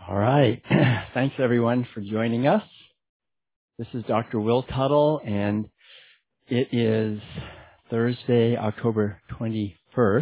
All right. Thanks, everyone, for joining us. This is Dr. Will Tuttle, and it is Thursday, October 21st,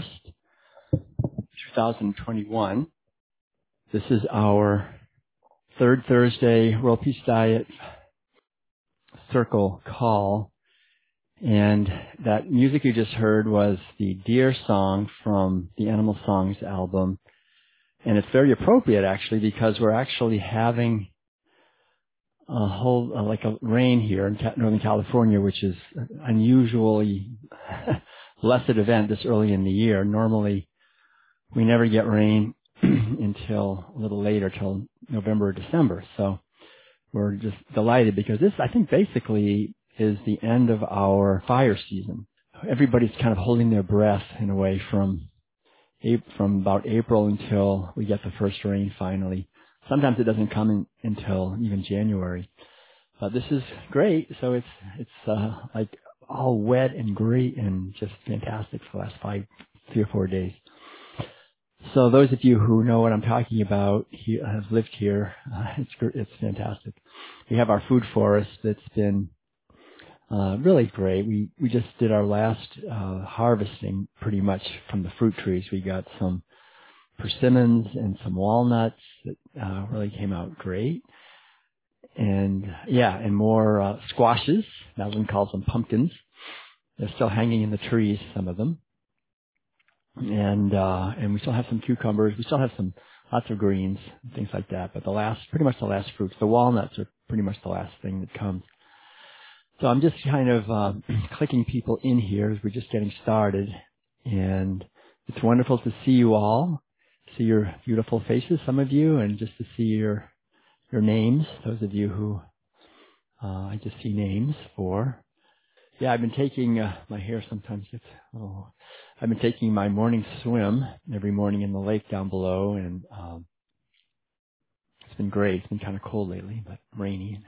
2021. This is our third Thursday World Peace Diet Circle call, and that music you just heard was the Deer song from the Animal Songs album. And it's very appropriate, actually, because we're actually having a whole, like a rain here in Northern California, which is an unusually blessed event this early in the year. Normally, we never get rain until a little later, till November or December. So we're just delighted because this, I think, basically is the end of our fire season. Everybody's kind of holding their breath in a way from about April until we get the first rain finally. Sometimes it doesn't come until even January. But this is great. So it's like all wet and great and just fantastic for the last 3 or 4 days. So those of you who know what I'm talking about have lived here. It's fantastic. We have our food forest that's been really great. We just did our last harvesting pretty much from the fruit trees. We got some persimmons and some walnuts that really came out great. And and more squashes. Madeline calls them pumpkins. They're still hanging in the trees, some of them. And we still have some cucumbers. We still have lots of greens, and things like that. But pretty much the last fruits. The walnuts are pretty much the last thing that comes. So I'm just kind of clicking people in here as we're just getting started. And it's wonderful to see you all, see your beautiful faces, some of you, and just to see your names, those of you who I just see names for. Yeah, I've been taking, my hair sometimes gets, I've been taking my morning swim every morning in the lake down below, and it's been great. It's been kind of cold lately, but rainy.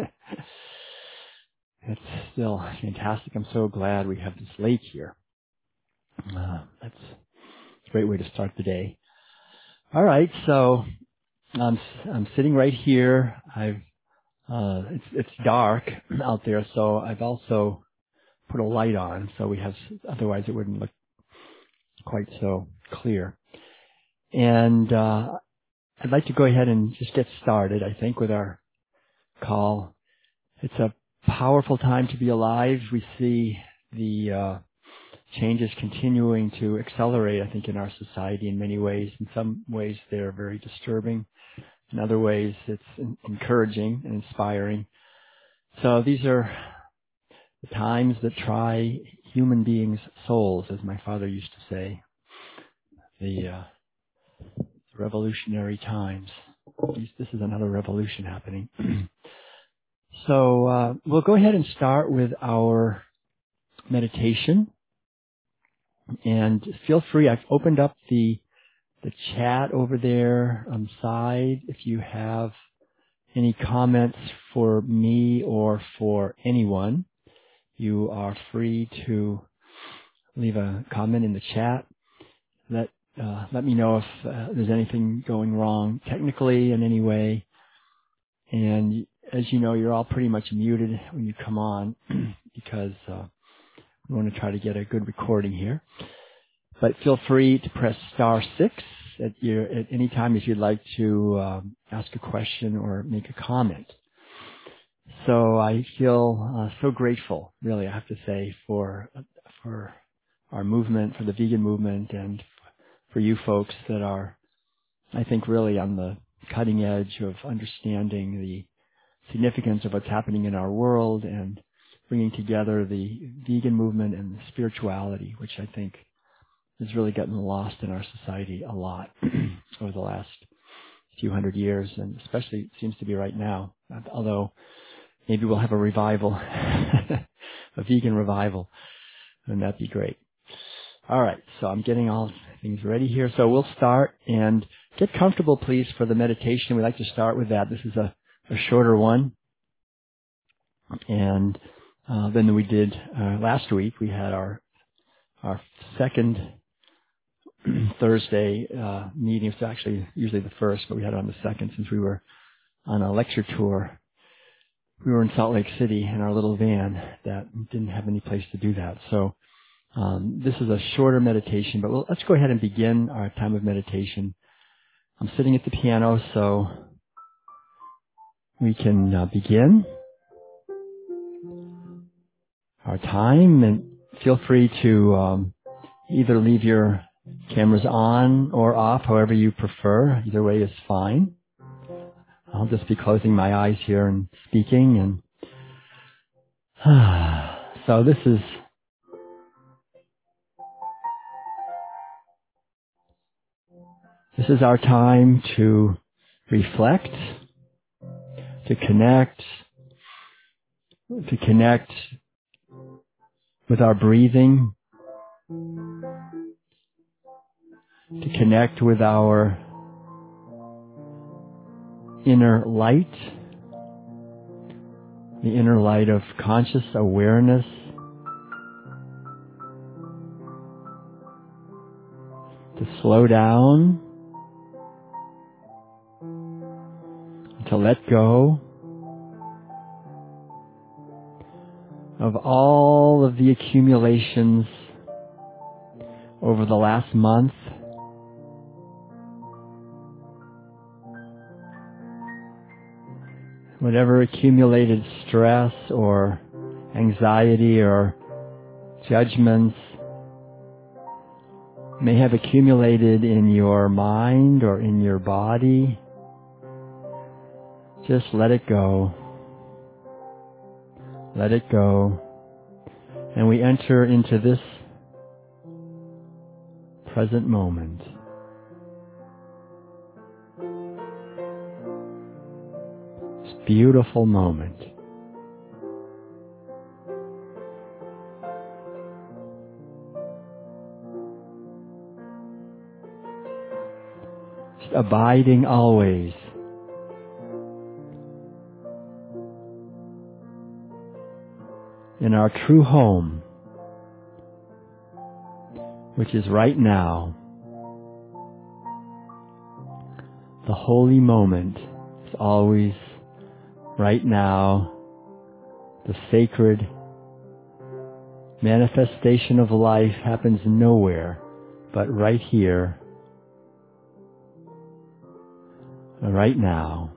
It's still fantastic. I'm so glad we have this lake here. That's a great way to start the day. All right, so I'm sitting right here. It's dark out there, so I've also put a light on, so otherwise it wouldn't look quite so clear. And I'd like to go ahead and just get started, I think, with our call. It's a powerful time to be alive. We see the changes continuing to accelerate, I think, in our society in many ways. In some ways, they're very disturbing. In other ways, it's encouraging and inspiring. So these are the times that try human beings' souls, as my father used to say. The revolutionary times. This is another revolution happening. So we'll go ahead and start with our meditation. And feel free, I've opened up the chat over there on the side. If you have any comments for me or for anyone, you are free to leave a comment in the chat. Let me know if there's anything going wrong technically in any way. And as you know, you're all pretty much muted when you come on because we want to try to get a good recording here. But feel free to press star 6 at any time if you'd like to ask a question or make a comment. So I feel so grateful, really, I have to say, for our movement, for the vegan movement, and for you folks that are, I think, really on the cutting edge of understanding the significance of what's happening in our world and bringing together the vegan movement and the spirituality, which I think has really gotten lost in our society a lot over the last few hundred years, and especially it seems to be right now, although maybe we'll have a revival, a vegan revival, and that'd be great. All right, so I'm getting all things ready here. So we'll start, and get comfortable, please, for the meditation. We like to start with that. This is a shorter one. And then we did last week. We had our second Thursday meeting. It's actually usually the first, but we had it on the second since we were on a lecture tour. We were in Salt Lake City in our little van that didn't have any place to do that. So this is a shorter meditation, but let's go ahead and begin our time of meditation. I'm sitting at the piano, so we can begin our time, and feel free to either leave your cameras on or off, however you prefer. Either way is fine. I'll just be closing my eyes here and speaking. And so this is our time to reflect, to connect with our breathing, to connect with our inner light, the inner light of conscious awareness, to slow down, to let go of all of the accumulations over the last month, whatever accumulated stress or anxiety or judgments may have accumulated in your mind or in your body. Just let it go. Let it go. And we enter into this present moment. This beautiful moment. Just abiding always in our true home, which is right now. The holy moment is always right now. The sacred manifestation of life happens nowhere but right here, right now.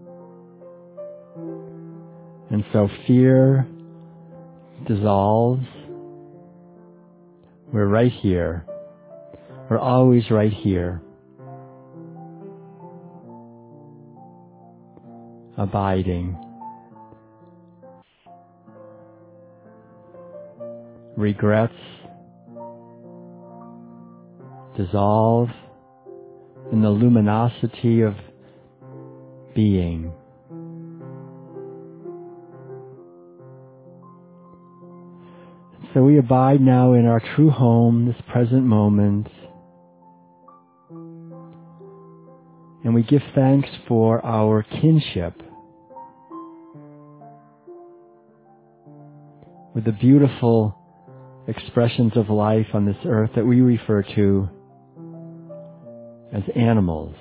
And so fear dissolves. We're right here. We're always right here. Abiding. Regrets dissolve in the luminosity of being. So we abide now in our true home, this present moment, and we give thanks for our kinship with the beautiful expressions of life on this earth that we refer to as animals.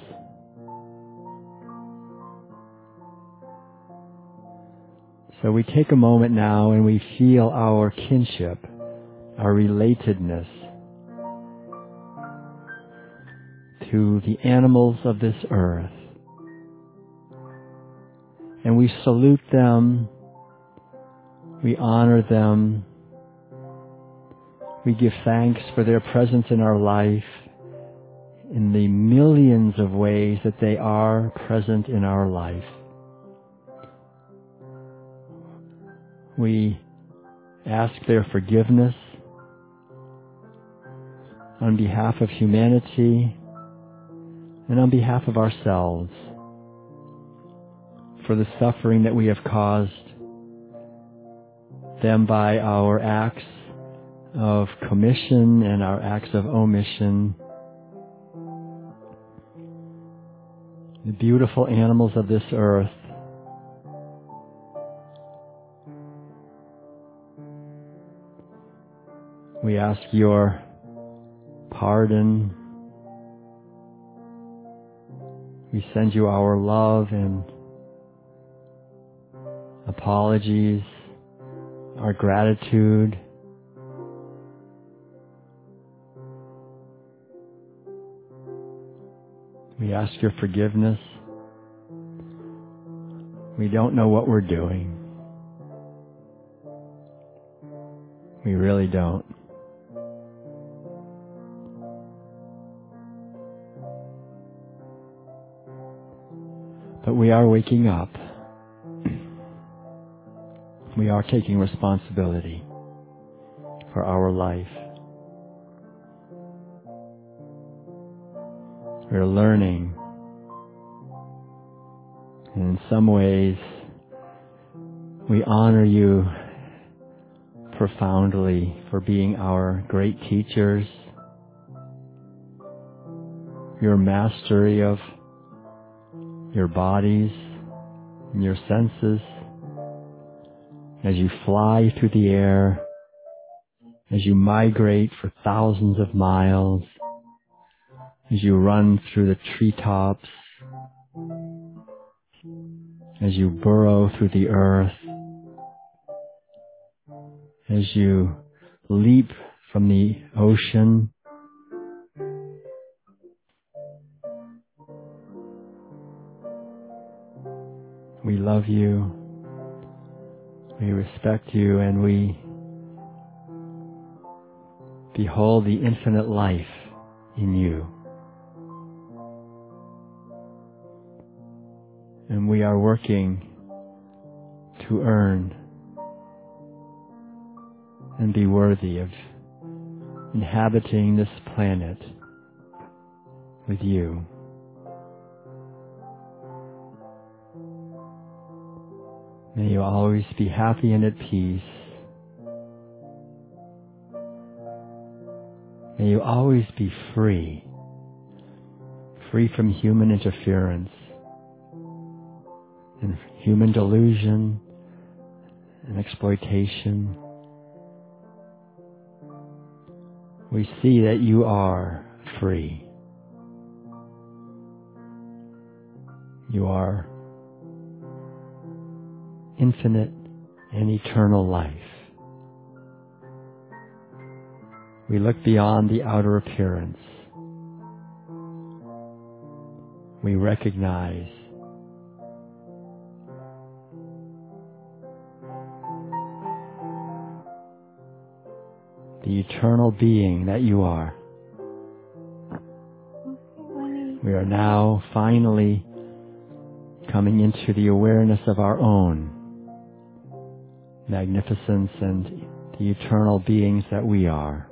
So we take a moment now and we feel our kinship, our relatedness to the animals of this earth. And we salute them, we honor them, we give thanks for their presence in our life in the millions of ways that they are present in our life. We ask their forgiveness on behalf of humanity and on behalf of ourselves for the suffering that we have caused them by our acts of commission and our acts of omission. The beautiful animals of this earth, we ask your pardon We send you our love and apologies, our gratitude. We ask your forgiveness. We don't know what we're doing. We really don't. But we are waking up. We are taking responsibility for our life. We're learning. And in some ways, we honor you profoundly for being our great teachers, your mastery of your bodies and your senses, as you fly through the air, as you migrate for thousands of miles, as you run through the treetops, as you burrow through the earth, as you leap from the ocean, we love you, we respect you, and we behold the infinite life in you. And we are working to earn and be worthy of inhabiting this planet with you. May you always be happy and at peace. May you always be free, free from human interference and human delusion and exploitation. We see that you are free. You are infinite and eternal life. We look beyond the outer appearance. We recognize the eternal being that you are. We are now finally coming into the awareness of our own magnificence and the eternal beings that we are.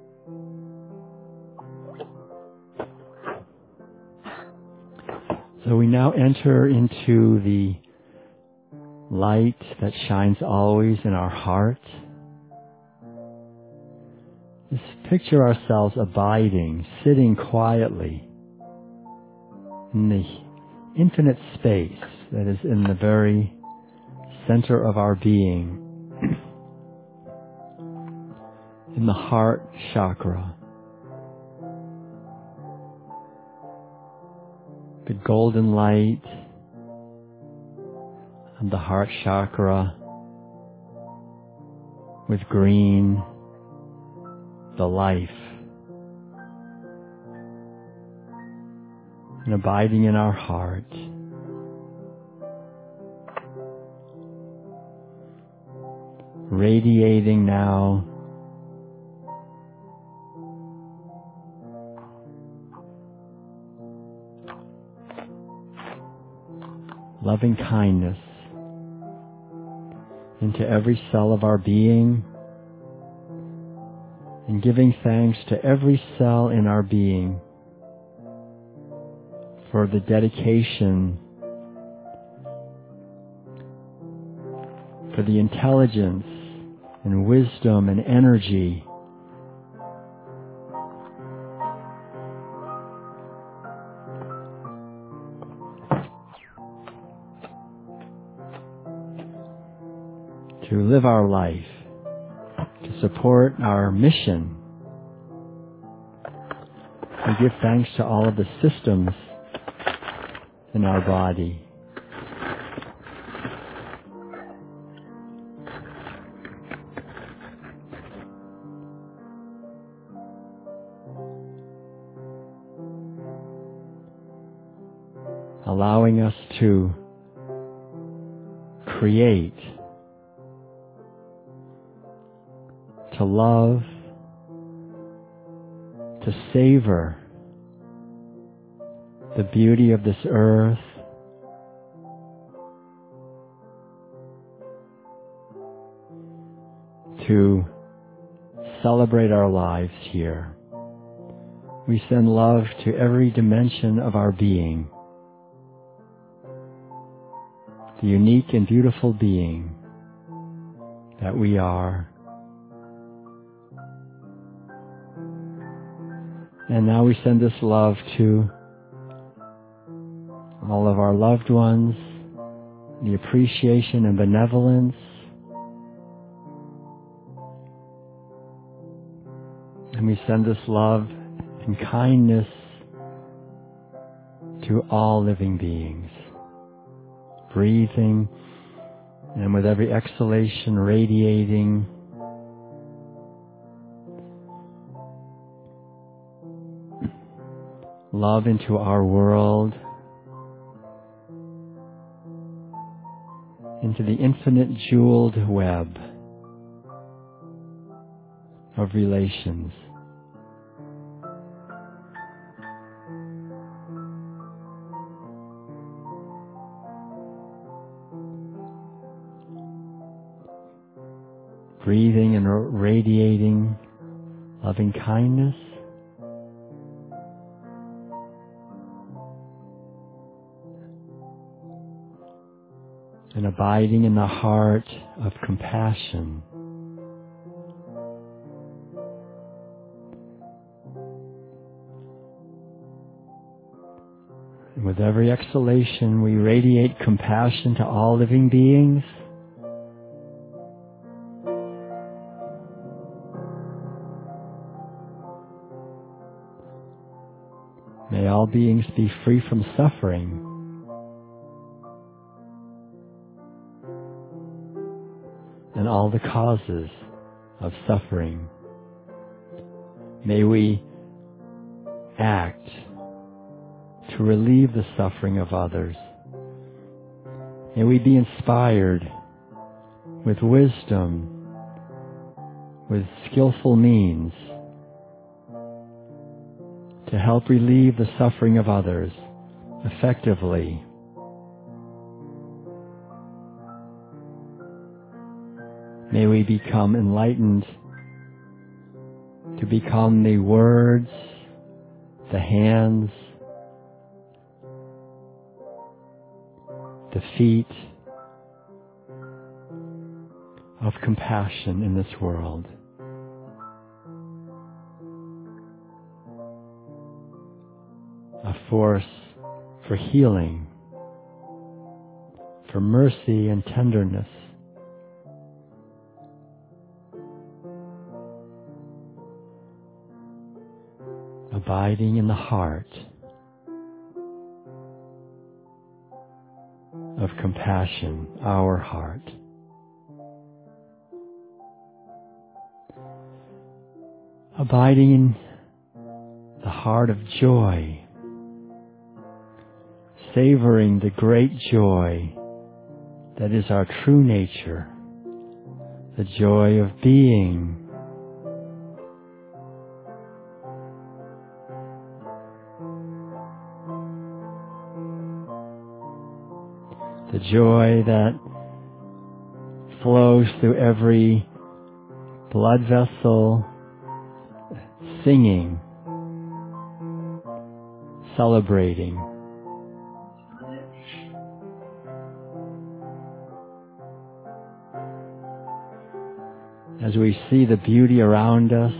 So we now enter into the light that shines always in our heart. Just picture ourselves abiding, sitting quietly in the infinite space that is in the very center of our being, in the heart chakra. The golden light of the heart chakra with green, the life, and abiding in our heart. Radiating now loving kindness into every cell of our being, and giving thanks to every cell in our being for the dedication, for the intelligence and wisdom and energy to live our life, to support our mission. We give thanks to all of the systems in our body. Allowing us to create, to love, to savor the beauty of this earth, to celebrate our lives here. We send love to every dimension of our being, the unique and beautiful being that we are. And now we send this love to all of our loved ones, the appreciation and benevolence, and we send this love and kindness to all living beings. Breathing, and with every exhalation radiating love into our world, into the infinite jeweled web of relations. Breathing and radiating loving kindness, and abiding in the heart of compassion. And with every exhalation, we radiate compassion to all living beings. May all beings be free from suffering. And all the causes of suffering. May we act to relieve the suffering of others. May we be inspired with wisdom, with skillful means to help relieve the suffering of others effectively. May we become enlightened to become the words, the hands, the feet of compassion in this world. A force for healing, for mercy and tenderness. Abiding in the heart of compassion, our heart. Abiding in the heart of joy, savoring the great joy that is our true nature, the joy of being, the joy that flows through every blood vessel, singing, celebrating. As we see the beauty around us,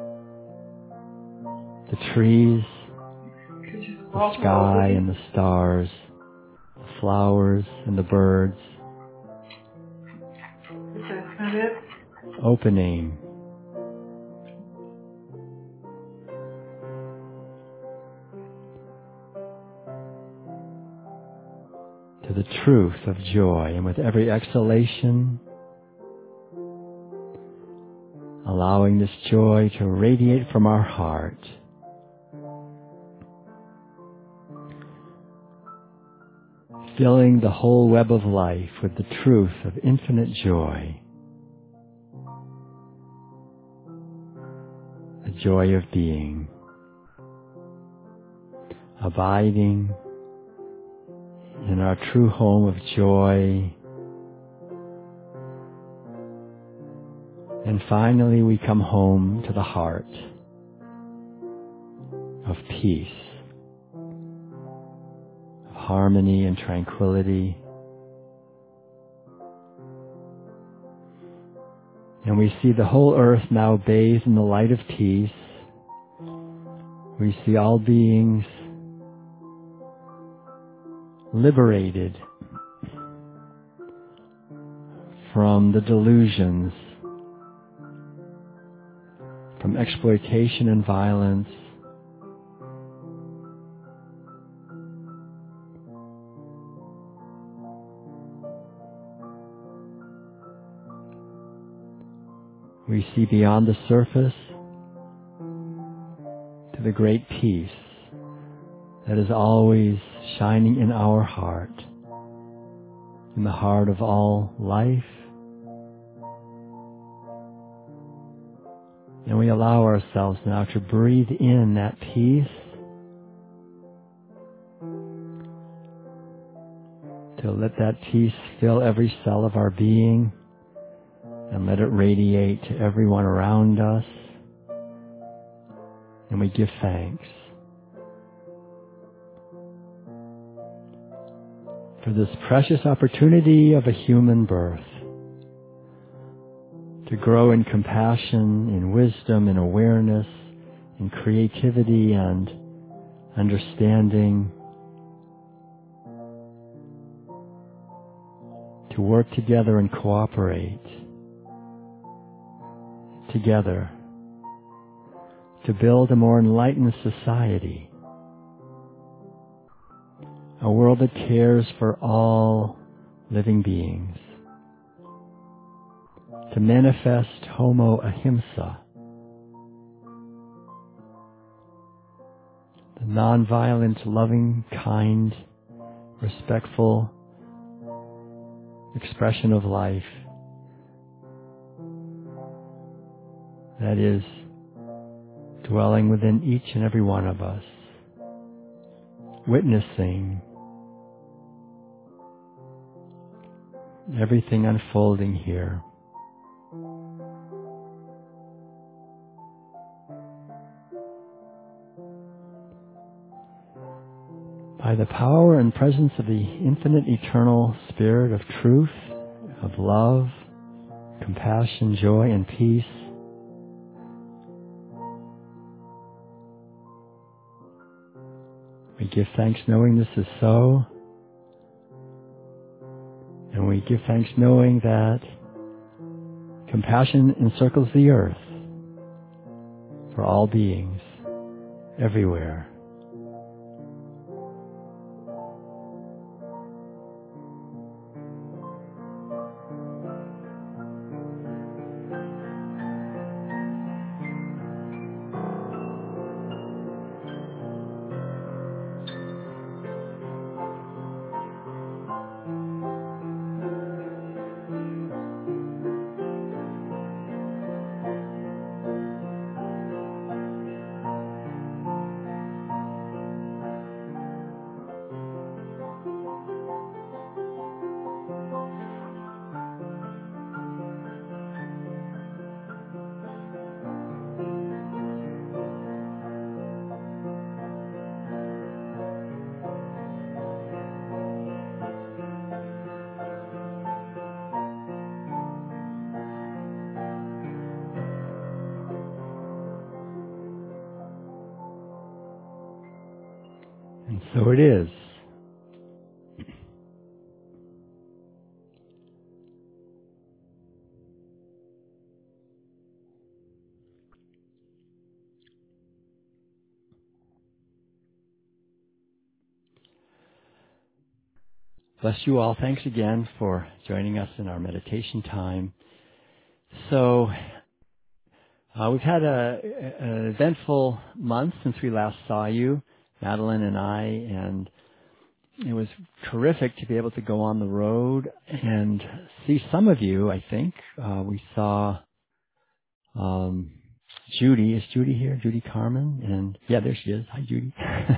the trees, the sky and the stars, the flowers and the birds, opening, to the truth of joy. And with every exhalation, allowing this joy to radiate from our heart, filling the whole web of life with the truth of infinite joy, the joy of being, abiding in our true home of joy. And finally, we come home to the heart of peace, of harmony and tranquility. And we see the whole earth now bathed in the light of peace. We see all beings liberated from the delusions, from exploitation and violence, we see beyond the surface to the great peace that is always shining in our heart, in the heart of all life. And we allow ourselves now to breathe in that peace, to let that peace fill every cell of our being and let it radiate to everyone around us. And we give thanks for this precious opportunity of a human birth, to grow in compassion, in wisdom, in awareness, in creativity and understanding, to work together and cooperate together to build a more enlightened society, a world that cares for all living beings, to manifest Homo Ahimsa, the nonviolent, loving, kind, respectful expression of life that is dwelling within each and every one of us, witnessing everything unfolding here. By the power and presence of the infinite eternal spirit of truth, of love, compassion, joy, and peace, we give thanks knowing this is so, and we give thanks knowing that compassion encircles the earth for all beings, everywhere. And so it is. Bless you all. Thanks again for joining us in our meditation time. So, we've had an eventful month since we last saw you, Madeline and I, and it was terrific to be able to go on the road and see some of you, I think. We saw Judy. Is Judy here? Judy Carmen? And yeah, there she is. Hi, Judy.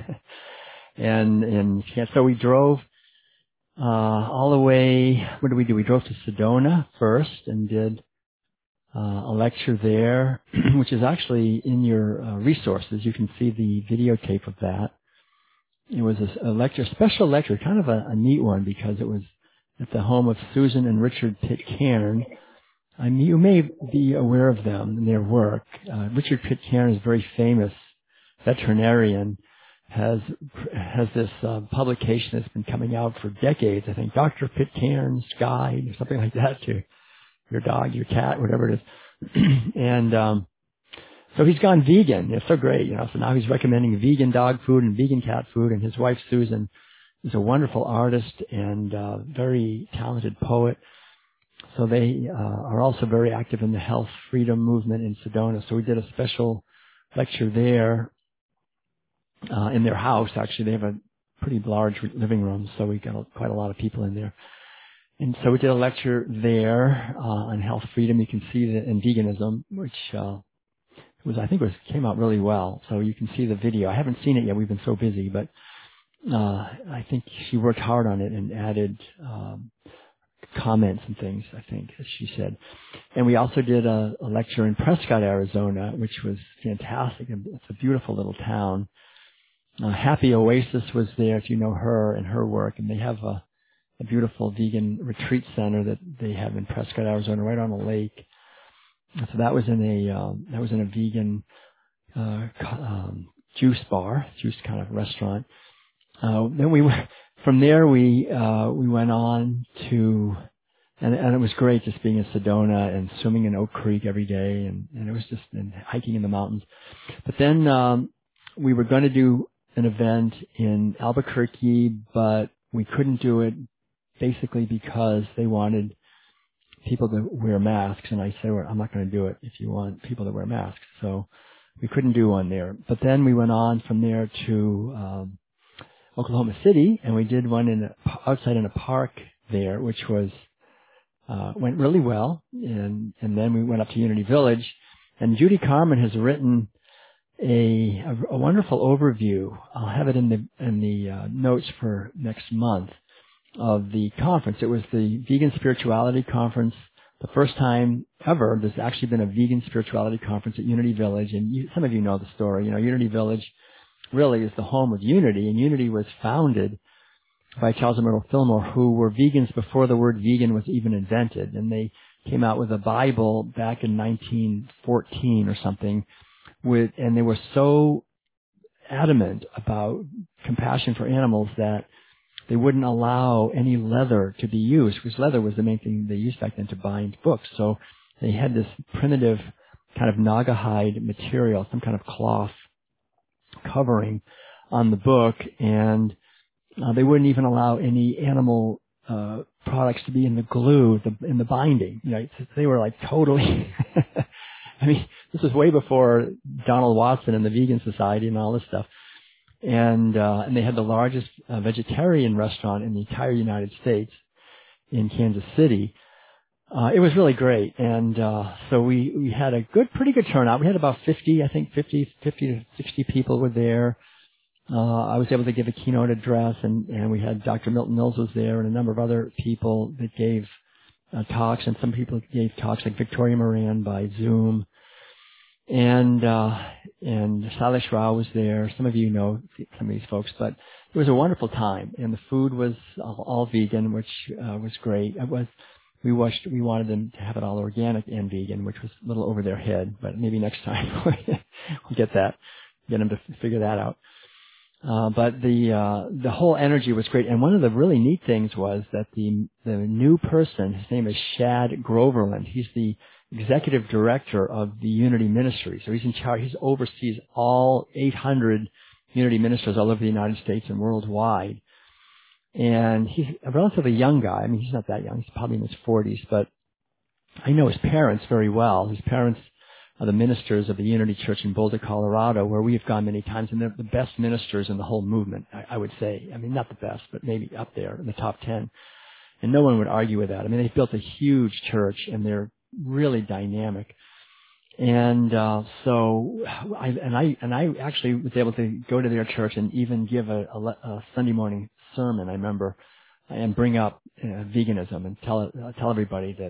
and so we drove all the way. What did we do? We drove to Sedona first and did a lecture there, which is actually in your resources. You can see the videotape of that. It was a lecture, special lecture, kind of a neat one because it was at the home of Susan and Richard Pitcairn. I mean, you may be aware of them and their work. Richard Pitcairn is a very famous veterinarian, has this publication that's been coming out for decades. I think Dr. Pitcairn's Guide or something like that to your dog, your cat, whatever it is. And so he's gone vegan. It's so great, So now he's recommending vegan dog food and vegan cat food. And his wife Susan is a wonderful artist and very talented poet. So they are also very active in the health freedom movement in Sedona. So we did a special lecture there in their house. Actually, they have a pretty large living room, so we got quite a lot of people in there. And so we did a lecture there on health freedom. You can see that in veganism, which came out really well. So you can see the video. I haven't seen it yet. We've been so busy, but I think she worked hard on it and added comments and things, I think, as she said. And we also did a lecture in Prescott, Arizona, which was fantastic. It's a beautiful little town. Happy Oasis was there, if you know her and her work, and they have a beautiful vegan retreat center that they have in Prescott, Arizona, right on a lake. So that was in a vegan juice kind of restaurant. Then from there we went on to, and it was great just being in Sedona and swimming in Oak Creek every day, and it was just and hiking in the mountains. But then we were going to do an event in Albuquerque, but we couldn't do it basically because they wanted people to wear masks, and I said, well, I'm not going to do it if you want people to wear masks. So we couldn't do one there. But then we went on from there to Oklahoma City, and we did one outside in a park there, which was went really well. And then we went up to Unity Village, and Judy Carmen has written a wonderful overview. I'll have it in the notes for next month of the conference. It was the Vegan Spirituality Conference. The first time ever there's actually been a vegan spirituality conference at Unity Village, and some of you know the story. Unity Village really is the home of Unity, and Unity was founded by Charles and Myrtle Fillmore, who were vegans before the word vegan was even invented, and they came out with a Bible back in 1914 or something, and they were so adamant about compassion for animals that they wouldn't allow any leather to be used, because leather was the main thing they used back then to bind books. So they had this primitive kind of naga hide material, some kind of cloth covering on the book, and they wouldn't even allow any animal products to be in the glue, in the binding. They were like totally. I mean, this was way before Donald Watson and the Vegan Society and all this stuff. And they had the largest vegetarian restaurant in the entire United States in Kansas City. It was really great. And so we had a pretty good turnout. We had about 50 to 60 people were there. I was able to give a keynote address, and we had Dr. Milton Mills was there and a number of other people that gave talks, and some people gave talks like Victoria Moran by Zoom. And Sailesh Rao was there. Some of you know some of these folks, but it was a wonderful time, and the food was all vegan, which was great. We wanted them to have it all organic and vegan, which was a little over their head, but maybe next time we'll get them to figure that out. But the whole energy was great, and one of the really neat things was that the new person, his name is Shad Groverland. He's the executive director of the Unity Ministry. So he's in charge. He oversees all 800 Unity ministers all over the United States and worldwide. And he's a relatively young guy. I mean, he's not that young. He's probably in his 40s, but I know his parents very well. His parents are the ministers of the Unity Church in Boulder, Colorado, where we have gone many times, and they're the best ministers in the whole movement, I would say. I mean, not the best, but maybe up there in the top 10. And no one would argue with that. I mean, they've built a huge church, and they're really dynamic. And so I actually was able to go to their church and even give a Sunday morning sermon, I remember, and bring up veganism and tell everybody that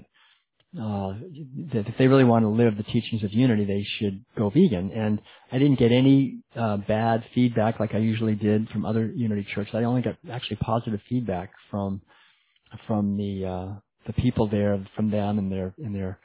if they really want to live the teachings of unity, they should go vegan. And I didn't get any bad feedback like I usually did from other Unity churches. I only got actually positive feedback from the people there, from them and their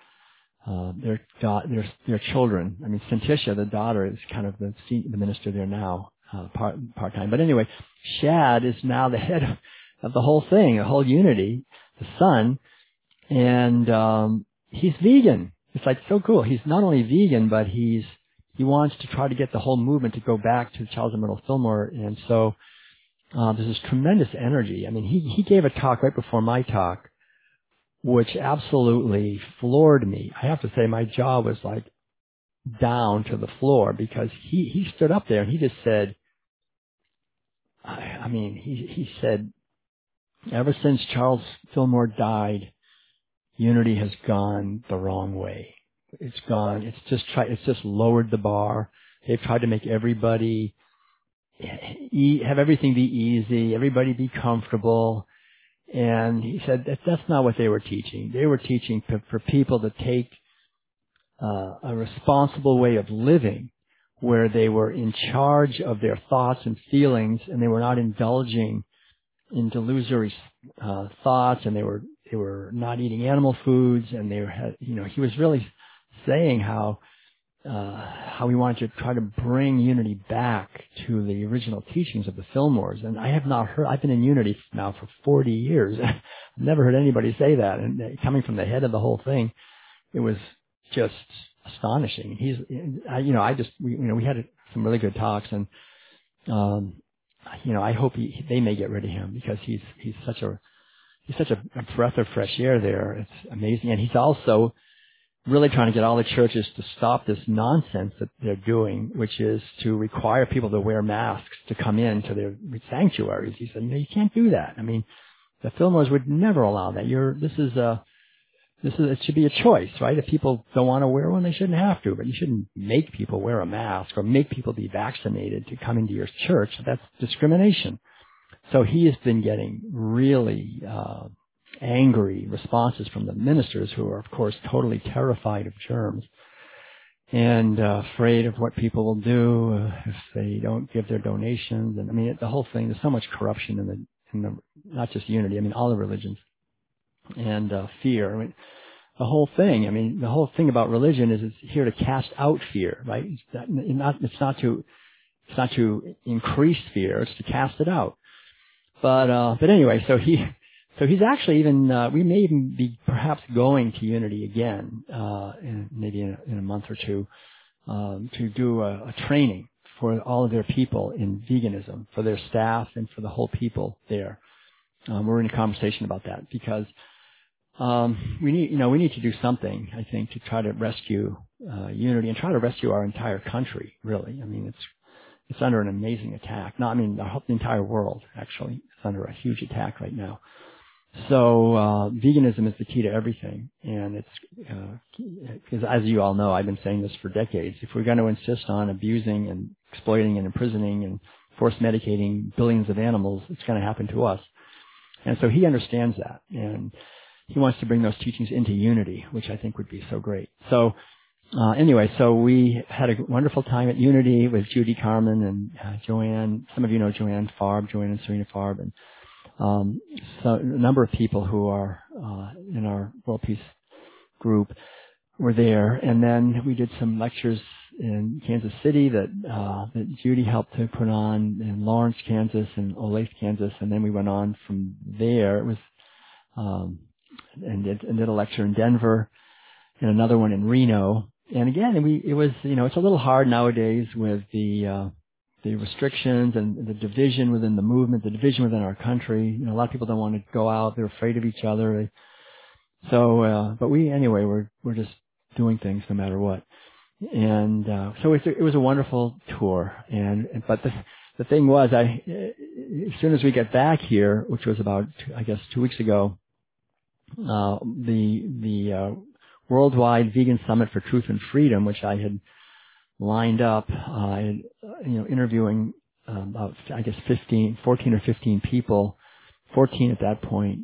children. I mean, Santisha, the daughter, is kind of the minister there now, part time. But anyway, Shad is now the head of the whole thing, the whole Unity, the son. And he's vegan. It's like so cool. He's not only vegan, but he wants to try to get the whole movement to go back to Charles Emmerich Fillmore. And so there's this tremendous energy. I mean, he gave a talk right before my talk, which absolutely floored me. I have to say my jaw was like down to the floor because he stood up there and he just said, he said, ever since Charles Fillmore died, Unity has gone the wrong way. It's gone. It's just lowered the bar. They've tried to make everybody have everything be easy, everybody be comfortable. And he said that's not what they were teaching. They were teaching for people to take a responsible way of living where they were in charge of their thoughts and feelings, and they were not indulging in delusory thoughts, and they were not eating animal foods, and he was really saying how we wanted to try to bring Unity back to the original teachings of the Fillmores. And I have not heard, I've been in Unity now for 40 years. I've never heard anybody say that. And coming from the head of the whole thing, it was just astonishing. We had some really good talks, and I hope they may get rid of him because he's such a breath of fresh air there. It's amazing. And he's also really trying to get all the churches to stop this nonsense that they're doing, which is to require people to wear masks to come into their sanctuaries. He said, no, you can't do that. I mean, the Fillmores would never allow that. It should be a choice, right? If people don't want to wear one, they shouldn't have to, but you shouldn't make people wear a mask or make people be vaccinated to come into your church. That's discrimination. So he has been getting really angry responses from the ministers, who are, of course, totally terrified of germs and afraid of what people will do if they don't give their donations. And I mean, the whole thing. There's so much corruption in the not just Unity. I mean, all the religions, and fear. I mean, the whole thing. I mean, the whole thing about religion is it's here to cast out fear, right? It's not to increase fear. It's to cast it out. But anyway, so he's actually even, we may even be perhaps going to Unity again, maybe in a month or two, to do a training for all of their people in veganism, for their staff and for the whole people there. We're in a conversation about that because, we need to do something, I think, to try to rescue, Unity and try to rescue our entire country, really. I mean, it's under an amazing attack. The entire world, actually, is under a huge attack right now. So veganism is the key to everything, and it's because, as you all know, I've been saying this for decades. If we're going to insist on abusing and exploiting and imprisoning and force medicating billions of animals, it's going to happen to us. And so he understands that, and he wants to bring those teachings into Unity, which I think would be so great. So anyway, so we had a wonderful time at Unity with Judy Carmen and Joanne. Some of you know Joanne and Serena Farb, and so a number of people who are in our World Peace group were there. And then we did some lectures in Kansas City that Judy helped to put on in Lawrence, Kansas, and Olathe, Kansas. And then we went on from there. It was and did a lecture in Denver and another one in Reno. And again, it was it's a little hard nowadays with the the restrictions and the division within the movement, the division within our country. You know, a lot of people don't want to go out; they're afraid of each other. So, but we're just doing things no matter what. And so it was a wonderful tour. But the thing was, as soon as we get back here, which was about, I guess, 2 weeks ago, the Worldwide Vegan Summit for Truth and Freedom, which I had lined up, interviewing about, I guess, 14 or 15 people, 14 at that point.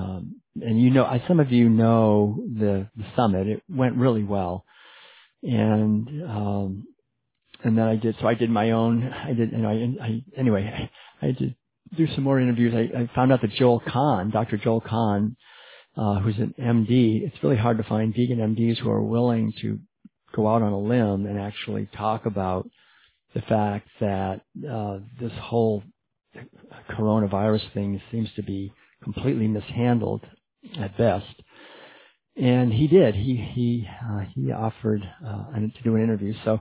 And some of you know the summit. It went really well. And then I did my own, I had to do some more interviews. I found out that Dr. Joel Kahn, who's an MD, it's really hard to find vegan MDs who are willing to go out on a limb and actually talk about the fact that this whole coronavirus thing seems to be completely mishandled at best. And he did. He offered to do an interview. So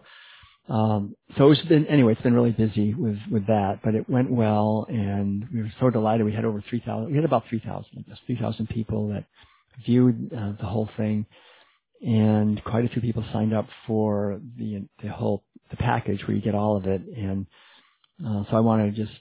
it's been really busy with that, but it went well, and we were so delighted. We had over 3,000. We had about 3,000 people that viewed the whole thing, and quite a few people signed up for the package where you get all of it. And so I want to just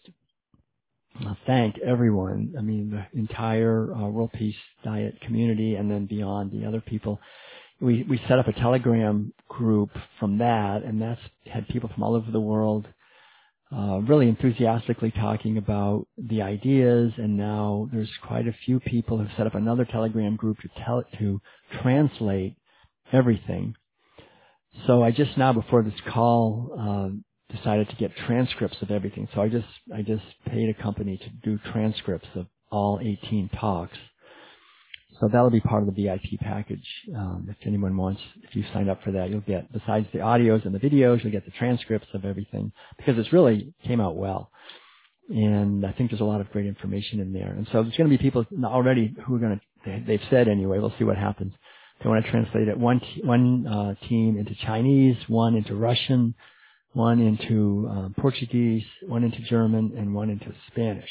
thank everyone. I mean, the entire World Peace Diet community, and then beyond, the other people. We set up a Telegram group from that, and that's had people from all over the world really enthusiastically talking about the ideas. And now there's quite a few people who've set up another Telegram group to translate everything. So I just now, before this call, decided to get transcripts of everything. So I just paid a company to do transcripts of all 18 talks. So that'll be part of the VIP package. If anyone wants, if you sign up for that, you'll get, besides the audios and the videos, you'll get the transcripts of everything, because it's really came out well. And I think there's a lot of great information in there. And so there's going to be people already who are going to, they've said anyway, we'll see what happens. They want to translate it, one team into Chinese, one into Russian, one into Portuguese, one into German, and one into Spanish.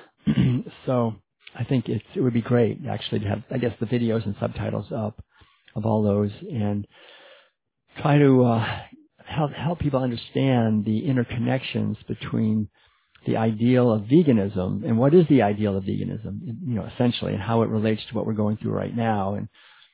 So I think it would be great actually to have, I guess, the videos and subtitles up of all those, and try to help people understand the interconnections between the ideal of veganism and what is the ideal of veganism, essentially, and how it relates to what we're going through right now. And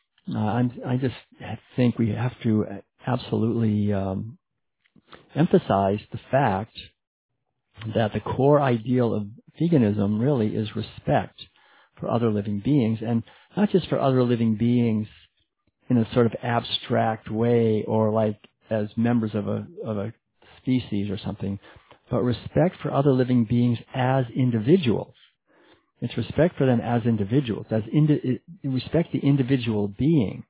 I just think we have to absolutely emphasize the fact that the core ideal of veganism really is respect for other living beings, and not just for other living beings in a sort of abstract way or like as members of a species or something, but respect for other living beings as individuals. It's respect for them as individuals, respect the individual being,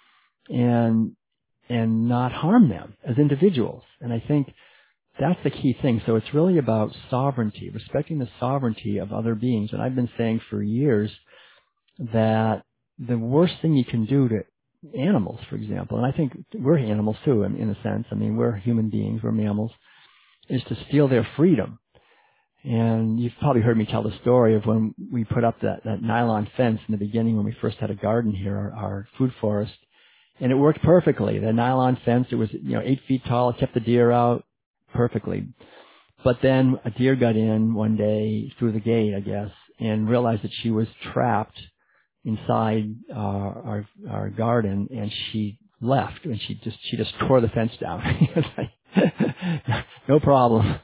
and not harm them as individuals. And I think that's the key thing. So it's really about sovereignty, respecting the sovereignty of other beings. And I've been saying for years that the worst thing you can do to animals, for example, and I think we're animals too, in a sense. I mean, we're human beings, we're mammals, is to steal their freedom. And you've probably heard me tell the story of when we put up that nylon fence in the beginning when we first had a garden here, our food forest, and it worked perfectly. The nylon fence, it was 8 feet tall, it kept the deer out perfectly. But then a deer got in one day through the gate, I guess, and realized that she was trapped inside our garden, and she left, and she just tore the fence down. No problem.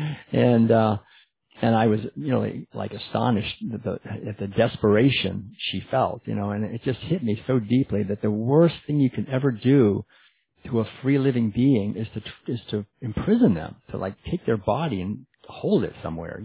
And I was, like astonished at the desperation she felt, and it just hit me so deeply that the worst thing you can ever do to a free living being is to imprison them, to like take their body and hold it somewhere.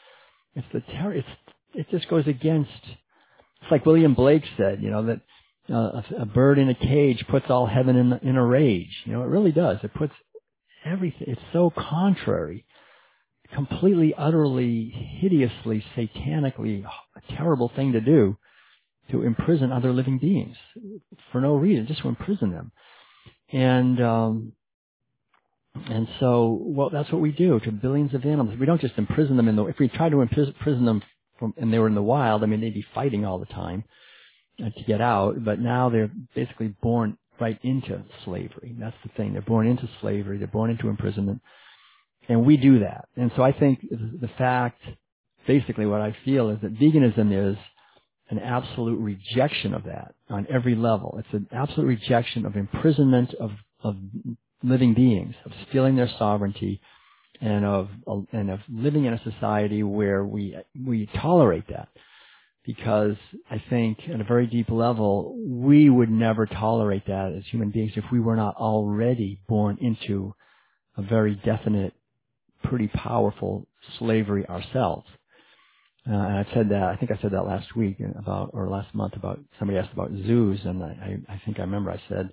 It just goes against. It's like William Blake said, that a bird in a cage puts all heaven in a rage. It really does. It puts everything. It's so contrary. Completely, utterly, hideously, satanically a terrible thing to do, to imprison other living beings for no reason, just to imprison them. And And so, well, that's what we do to billions of animals. We don't just imprison them if we try to imprison them and they were in the wild, I mean, they'd be fighting all the time to get out, but now they're basically born right into slavery. That's the thing. They're born into slavery. They're born into imprisonment. And we do that. And so I think the fact, basically what I feel is that veganism is an absolute rejection of that on every level. It's an absolute rejection of imprisonment of living beings, of stealing their sovereignty, and of living in a society where we tolerate that. Because I think at a very deep level, we would never tolerate that as human beings if we were not already born into a very definite, pretty powerful slavery ourselves. And I've said that, I think I said that last week or last month somebody asked about zoos, and I think I remember I said,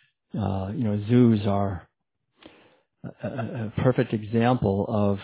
zoos are a perfect example of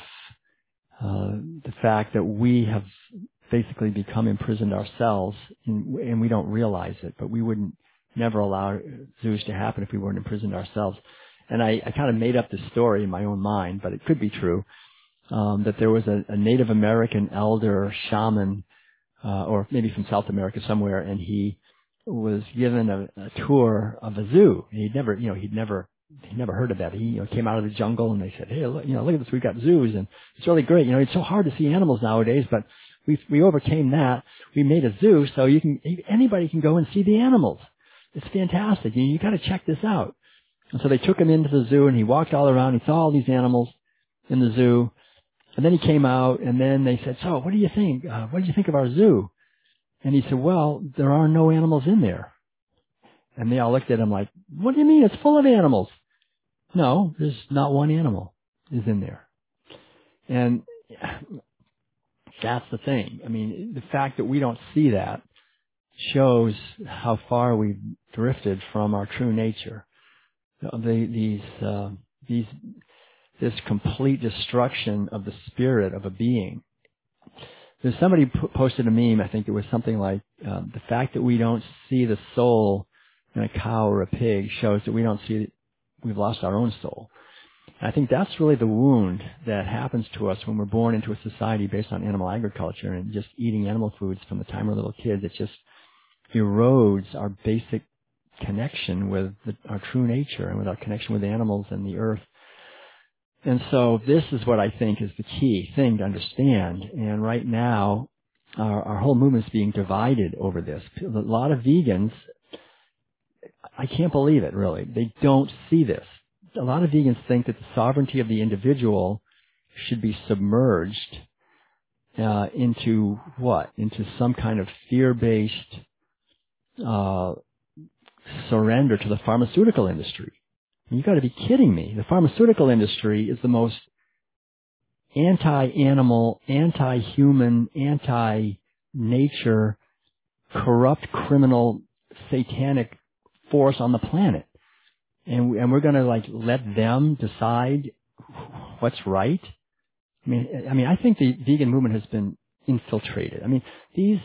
the fact that we have basically become imprisoned ourselves, and we don't realize it, but we wouldn't never allow zoos to happen if we weren't imprisoned ourselves. And I kind of made up this story in my own mind, but it could be true, that there was a Native American elder or shaman, or maybe from South America somewhere, and he was given a tour of a zoo. And he'd never heard of that. He came out of the jungle, and they said, "Hey, look at this. We've got zoos, and it's really great. It's so hard to see animals nowadays, but we overcame that. We made a zoo, so anybody can go and see the animals. It's fantastic. You got to check this out." And so they took him into the zoo, and he walked all around. He saw all these animals in the zoo, and then he came out, and then they said, "So, what do you think? What did you think of our zoo?" And he said, "Well, there are no animals in there." And they all looked at him like, "What do you mean? It's full of animals." "No, there's not one animal is in there." And that's the thing. I mean, the fact that we don't see that shows how far we've drifted from our true nature. This complete destruction of the spirit of a being. There's somebody posted a meme, I think it was something like, the fact that we don't see the soul in a cow or a pig shows that we've lost our own soul. And I think that's really the wound that happens to us when we're born into a society based on animal agriculture and just eating animal foods from the time we're little kids. It just erodes our basic connection with our true nature and with our connection with animals and the earth. And so this is what I think is the key thing to understand. And right now, our whole movement is being divided over this. A lot of vegans, I can't believe it, really. They don't see this. A lot of vegans think that the sovereignty of the individual should be submerged into what? Into some kind of fear-based surrender to the pharmaceutical industry. You've got to be kidding me. The pharmaceutical industry is the most anti-animal, anti-human, anti-nature, corrupt, criminal, satanic force on the planet. And we're going to let them decide what's right. I mean, I think the vegan movement has been infiltrated. I mean,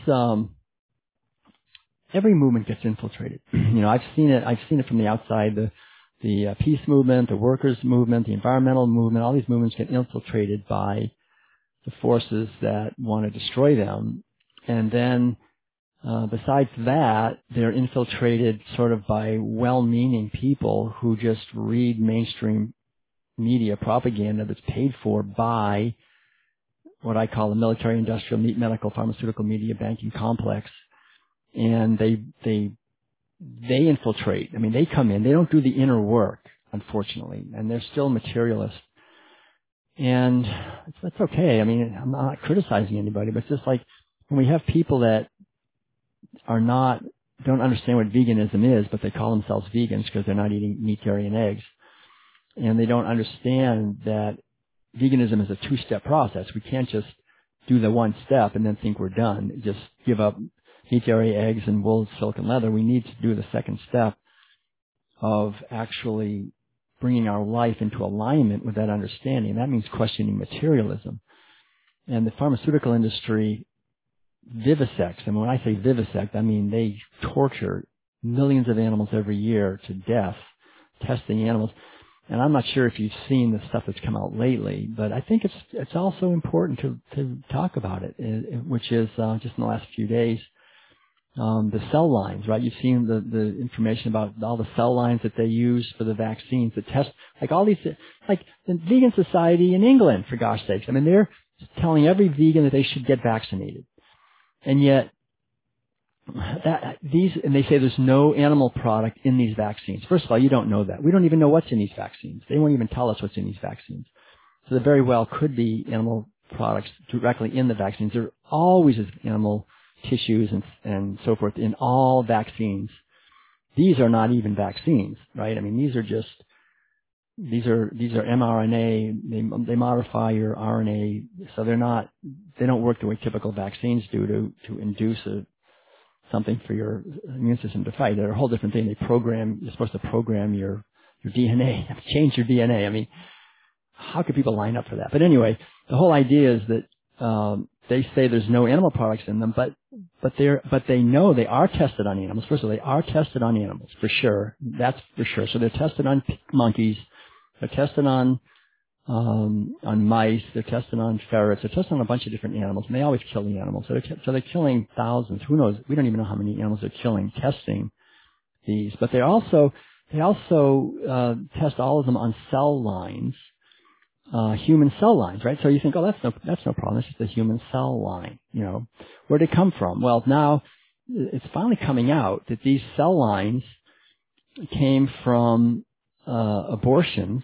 every movement gets infiltrated. I've seen it from the outside. The peace movement, the workers movement, the environmental movement, all these movements get infiltrated by the forces that want to destroy them. And then, besides that, they're infiltrated sort of by well-meaning people who just read mainstream media propaganda that's paid for by what I call the military, industrial, meat, medical, pharmaceutical, media, banking complex. And they infiltrate. I mean, they come in. They don't do the inner work, unfortunately, and they're still materialists. And that's okay. I mean, I'm not criticizing anybody, but it's just like when we have people that don't understand what veganism is, but they call themselves vegans because they're not eating meat, dairy, and eggs, and they don't understand that veganism is a two-step process. We can't just do the one step and then think we're done. Just give up meat, dairy, eggs, and wool, silk, and leather. We need to do the second step of actually bringing our life into alignment with that understanding. That means questioning materialism. And the pharmaceutical industry vivisects. And when I say vivisect, I mean they torture millions of animals every year to death, testing animals. And I'm not sure if you've seen the stuff that's come out lately, but I think it's also important to talk about it, which is just in the last few days, the cell lines, right? You've seen the information about all the cell lines that they use for the vaccines that test, like all these, like the Vegan Society in England, for gosh sakes. I mean, they're telling every vegan that they should get vaccinated. And yet, and they say there's no animal product in these vaccines. First of all, you don't know that. We don't even know what's in these vaccines. They won't even tell us what's in these vaccines. So there very well could be animal products directly in the vaccines. There always is animal tissues and so forth in all vaccines. These are not even vaccines, right? I mean, these are mRNA. They modify your RNA, so they don't work the way typical vaccines do to induce something for your immune system to fight. They're a whole different thing. You're supposed to program your DNA, change your DNA. I mean, how could people line up for that? But anyway, the whole idea is that they say there's no animal products in them, but they know they are tested on animals. First of all, they are tested on animals for sure. That's for sure. So they're tested on monkeys. They're tested on mice. They're tested on ferrets. They're tested on a bunch of different animals, and they always kill the animals. So they're killing thousands. Who knows? We don't even know how many animals they're killing testing these. But they also test all of them on cell lines, human cell lines, right? So you think, oh, that's no problem. It's just a human cell line. You know, where'd it come from? Well, now it's finally coming out that these cell lines came from abortions.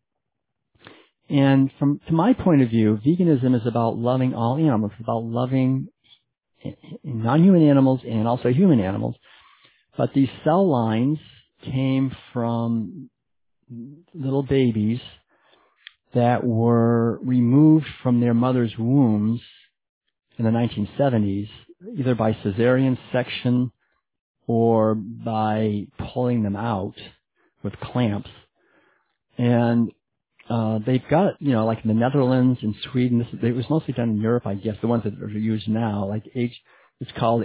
And to my point of view, veganism is about loving all animals. It's about loving non-human animals and also human animals. But these cell lines came from little babies that were removed from their mother's wombs in the 1970s, either by cesarean section or by pulling them out with clamps. And they've got, like in the Netherlands and Sweden, it was mostly done in Europe, I guess, the ones that are used now, like it's called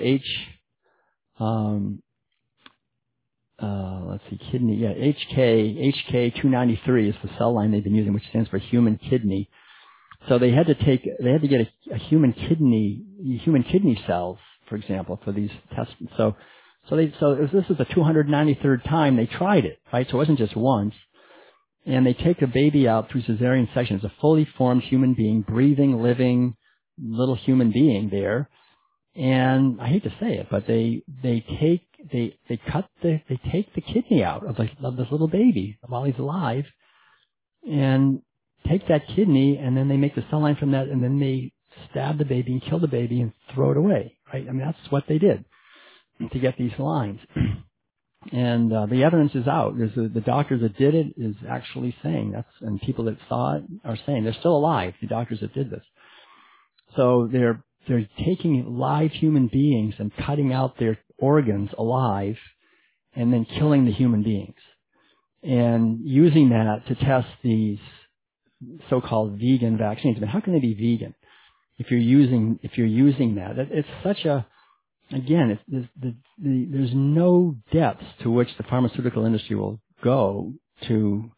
kidney, HK293 is the cell line they've been using, which stands for human kidney. So they had to get a human kidney cells, for example, for these tests. This is the 293rd time they tried it, right? So it wasn't just once. And they take a baby out through cesarean section. It's a fully formed human being, breathing, living, little human being there. And I hate to say it, but they take the kidney out of this little baby while he's alive, and take that kidney, and then they make the cell line from that, and then they stab the baby and kill the baby and throw it away. Right? I mean, that's what they did to get these lines. And the evidence is out. The doctors that did it is actually saying and people that saw it are saying they're still alive. The doctors that did this, so they're taking live human beings and cutting out their organs alive, and then killing the human beings, and using that to test these so-called vegan vaccines. I mean, how can they be vegan if you're using that? It's such a Again, there's no depths to which the pharmaceutical industry will go to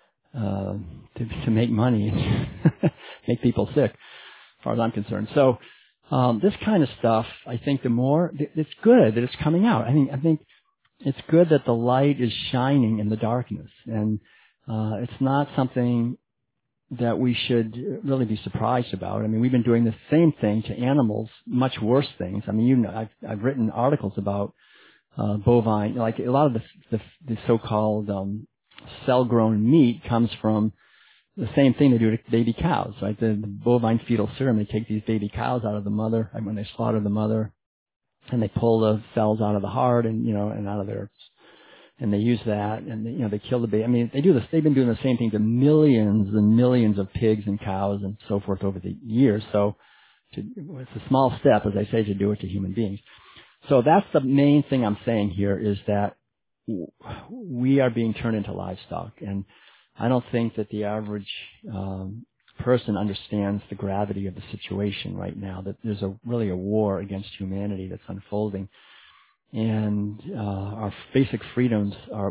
make money and make people sick, as far as I'm concerned. So this kind of stuff, I think it's good that it's coming out. I think it's good that the light is shining in the darkness, and it's not something that we should really be surprised about. I mean, we've been doing the same thing to animals, much worse things. I mean, I've written articles about bovine, like a lot of the so-called cell-grown meat comes from the same thing they do to baby cows, right? The bovine fetal serum, they take these baby cows out of the mother, like when they slaughter the mother, and they pull the cells out of the heart and out of their, and they use that, and they kill the baby. I mean, they do this. They've been doing the same thing to millions and millions of pigs and cows and so forth over the years. So it's a small step, as I say, to do it to human beings. So that's the main thing I'm saying here, is that we are being turned into livestock, and I don't think that the average person understands the gravity of the situation right now. That there's really a war against humanity that's unfolding. and our basic freedoms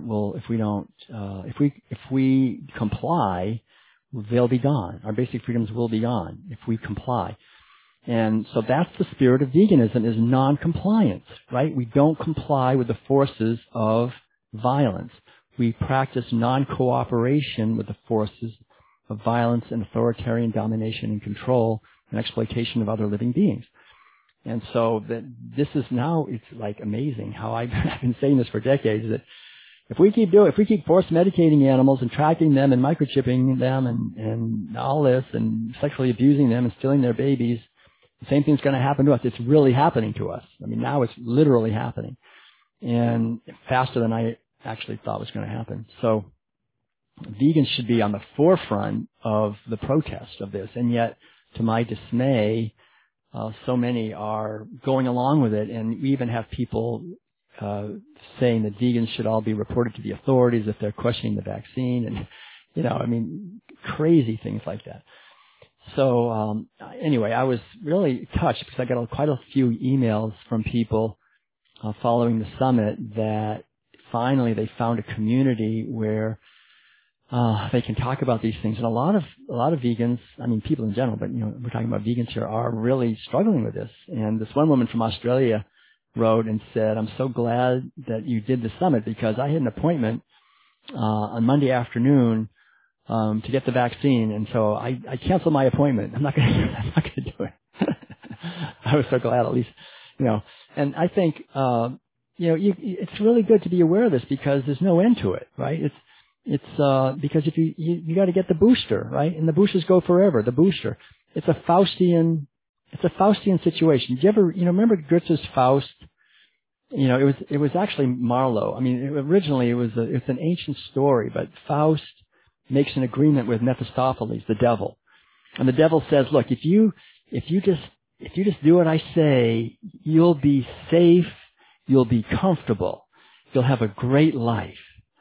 if we comply, they'll be gone. Our basic freedoms will be gone if we comply. And so that's the spirit of veganism, is non-compliance, right? We don't comply with the forces of violence. We practice non-cooperation with the forces of violence and authoritarian domination and control and exploitation of other living beings. And so this is now, it's like amazing how I've been saying this for decades, that if we keep force medicating animals and tracking them and microchipping them and all this and sexually abusing them and stealing their babies, the same thing's going to happen to us. It's really happening to us. I mean, now it's literally happening, and faster than I actually thought was going to happen. So vegans should be on the forefront of the protest of this, and yet, to my dismay, so many are going along with it, and we even have people saying that vegans should all be reported to the authorities if they're questioning the vaccine, and I mean, crazy things like that. So anyway, I was really touched because I got quite a few emails from people following the summit that finally they found a community where they can talk about these things. And a lot of vegans, I mean people in general, but we're talking about vegans here, are really struggling with this. And this one woman from Australia wrote and said, "I'm so glad that you did the summit because I had an appointment on Monday afternoon to get the vaccine, and so I canceled my appointment. I'm not going to do it." I was so glad, at least, And I think it's really good to be aware of this because there's no end to it, right? It's because if you got to get the booster, right? And the boosters go forever. The booster. It's a Faustian situation. Did you ever remember Goethe's Faust? It was actually Marlowe. I mean, originally it's an ancient story, but Faust makes an agreement with Mephistopheles, the devil. And the devil says, "Look, if you just do what I say, you'll be safe, you'll be comfortable, you'll have a great life."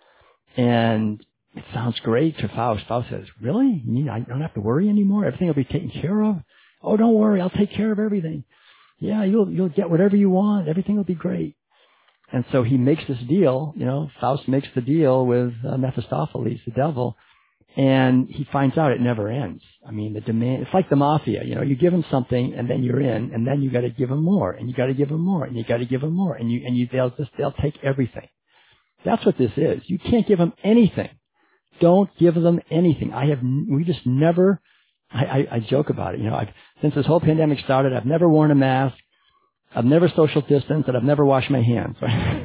And it sounds great to Faust. Faust says, "Really? You mean I don't have to worry anymore? Everything will be taken care of?" "Oh, don't worry, I'll take care of everything. Yeah, you'll get whatever you want. Everything will be great." And so he makes this deal, Faust makes the deal with Mephistopheles, the devil, and he finds out it never ends. I mean, the demand, it's like the mafia, you give them something and then you're in, and then you got to give them more, and you got to give them more, and you got to give them more, and they'll take everything. That's what this is. You can't give them anything. Don't give them anything. We just never, I joke about it, since this whole pandemic started, I've never worn a mask, I've never social distanced, and I've never washed my hands.